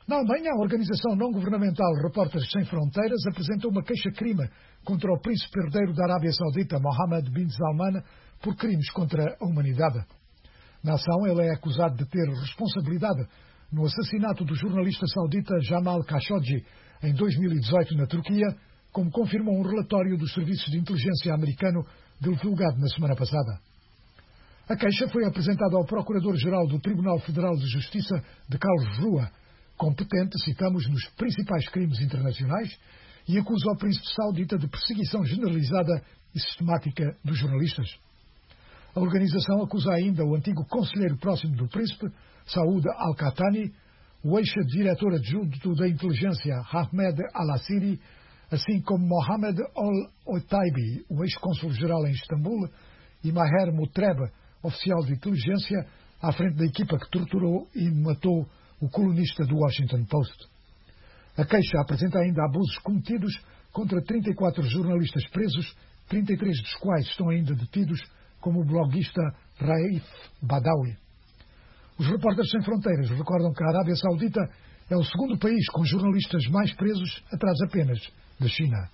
Na Alemanha, a organização não-governamental Repórteres Sem Fronteiras apresentou uma queixa-crime contra o príncipe herdeiro da Arábia Saudita, Mohammed bin Salman, por crimes contra a humanidade. Na ação, ele é acusado de ter responsabilidade no assassinato do jornalista saudita Jamal Khashoggi em dois mil e dezoito na Turquia, como confirmou um relatório dos serviços de inteligência americano divulgado na semana passada. A queixa foi apresentada ao Procurador-Geral do Tribunal Federal de Justiça de Karlsruhe, competente, citamos, nos principais crimes internacionais, e acusa o príncipe saudita de perseguição generalizada e sistemática dos jornalistas. A organização acusa ainda o antigo conselheiro próximo do príncipe, Saud Al-Qahtani, o ex-diretor adjunto da inteligência Ahmed Al-Assiri, assim como Mohamed Al-Otaibi, o ex-cônsul-geral em Istambul, e Maher Mutreb, oficial de inteligência, à frente da equipa que torturou e matou o colunista do Washington Post. A queixa apresenta ainda abusos cometidos contra trinta e quatro jornalistas presos, trinta e três dos quais estão ainda detidos, como o bloguista Raif Badawi. Os Repórteres Sem Fronteiras recordam que a Arábia Saudita é o segundo país com jornalistas mais presos, atrás apenas da China.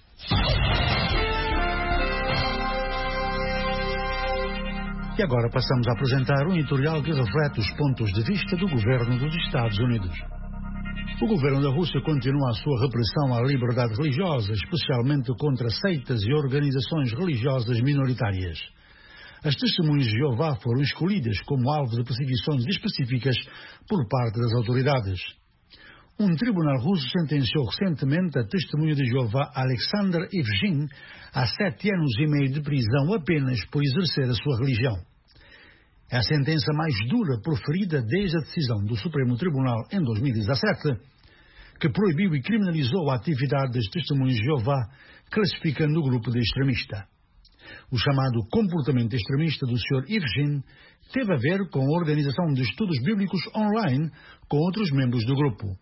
E agora passamos a apresentar um editorial que reflete os pontos de vista do governo dos Estados Unidos. O governo da Rússia continua a sua repressão à liberdade religiosa, especialmente contra seitas e organizações religiosas minoritárias. As testemunhas de Jeová foram escolhidas como alvo de perseguições específicas por parte das autoridades. Um tribunal russo sentenciou recentemente a testemunha de Jeová Alexander Ivzhin a sete anos e meio de prisão apenas por exercer a sua religião. É a sentença mais dura proferida desde a decisão do Supremo Tribunal em dois mil e dezassete, que proibiu e criminalizou a atividade das testemunhas de Jeová, classificando o grupo de extremista. O chamado comportamento extremista do senhor Ivzhin teve a ver com a organização de estudos bíblicos online com outros membros do grupo.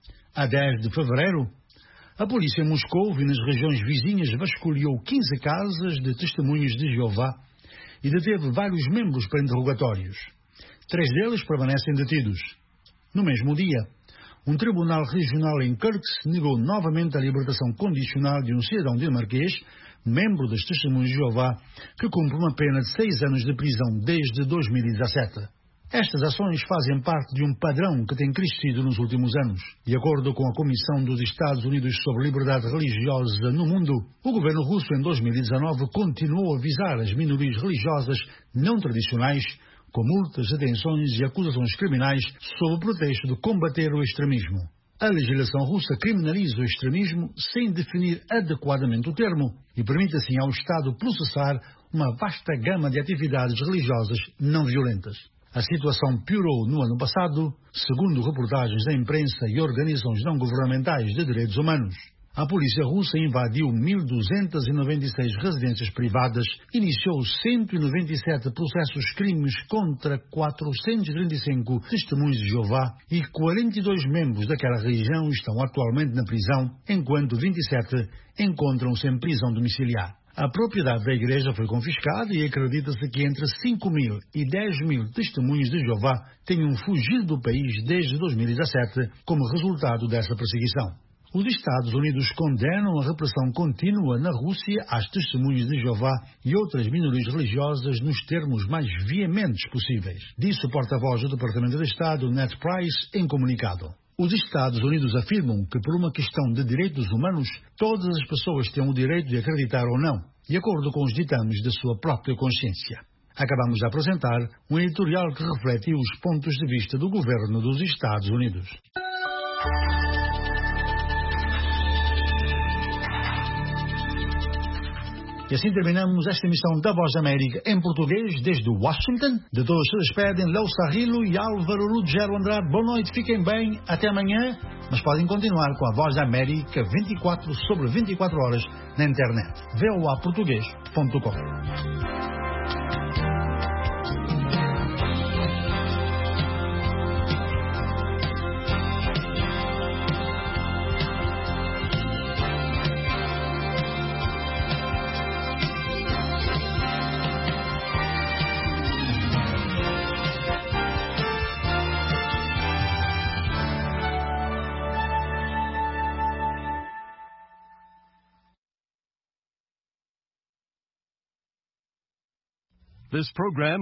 A dez de fevereiro, a polícia em Moscou e nas regiões vizinhas vasculhou quinze casas de testemunhas de Jeová e deteve vários membros para interrogatórios. Três deles permanecem detidos. No mesmo dia, um tribunal regional em Kirks negou novamente a libertação condicional de um cidadão dinamarquês, membro das Testemunhas de Jeová, que cumpre uma pena de seis anos de prisão desde dois mil e dezassete. Estas ações fazem parte de um padrão que tem crescido nos últimos anos. De acordo com a Comissão dos Estados Unidos sobre Liberdade Religiosa no Mundo, o governo russo em dois mil e dezanove continuou a visar as minorias religiosas não tradicionais com multas, detenções e acusações criminais sob o pretexto de combater o extremismo. A legislação russa criminaliza o extremismo sem definir adequadamente o termo e permite assim ao Estado processar uma vasta gama de atividades religiosas não violentas. A situação piorou no ano passado, segundo reportagens da imprensa e organizações não-governamentais de direitos humanos. A polícia russa invadiu mil duzentas e noventa e seis residências privadas, iniciou cento e noventa e sete processos crimes contra quatrocentos e trinta e cinco testemunhos de Jeová e quarenta e dois membros daquela região estão atualmente na prisão, enquanto vinte e sete encontram-se em prisão domiciliar. A propriedade da igreja foi confiscada e acredita-se que entre cinco mil e dez mil testemunhos de Jeová tenham fugido do país desde dois mil e dezassete como resultado dessa perseguição. Os Estados Unidos condenam a repressão contínua na Rússia às testemunhas de Jeová e outras minorias religiosas nos termos mais veementes possíveis, disse o porta-voz do Departamento de Estado, Ned Price, em comunicado. Os Estados Unidos afirmam que, por uma questão de direitos humanos, todas as pessoas têm o direito de acreditar ou não, de acordo com os ditames da sua própria consciência. Acabamos de apresentar um editorial que reflete os pontos de vista do governo dos Estados Unidos. E assim terminamos esta emissão da Voz da América em português desde Washington. De todos se despedem Léo Sarrilo e Álvaro Ruggiero Andrade. Boa noite, fiquem bem, até amanhã. Mas podem continuar com a Voz da América vinte e quatro sobre vinte e quatro horas na internet. v o a português ponto com This program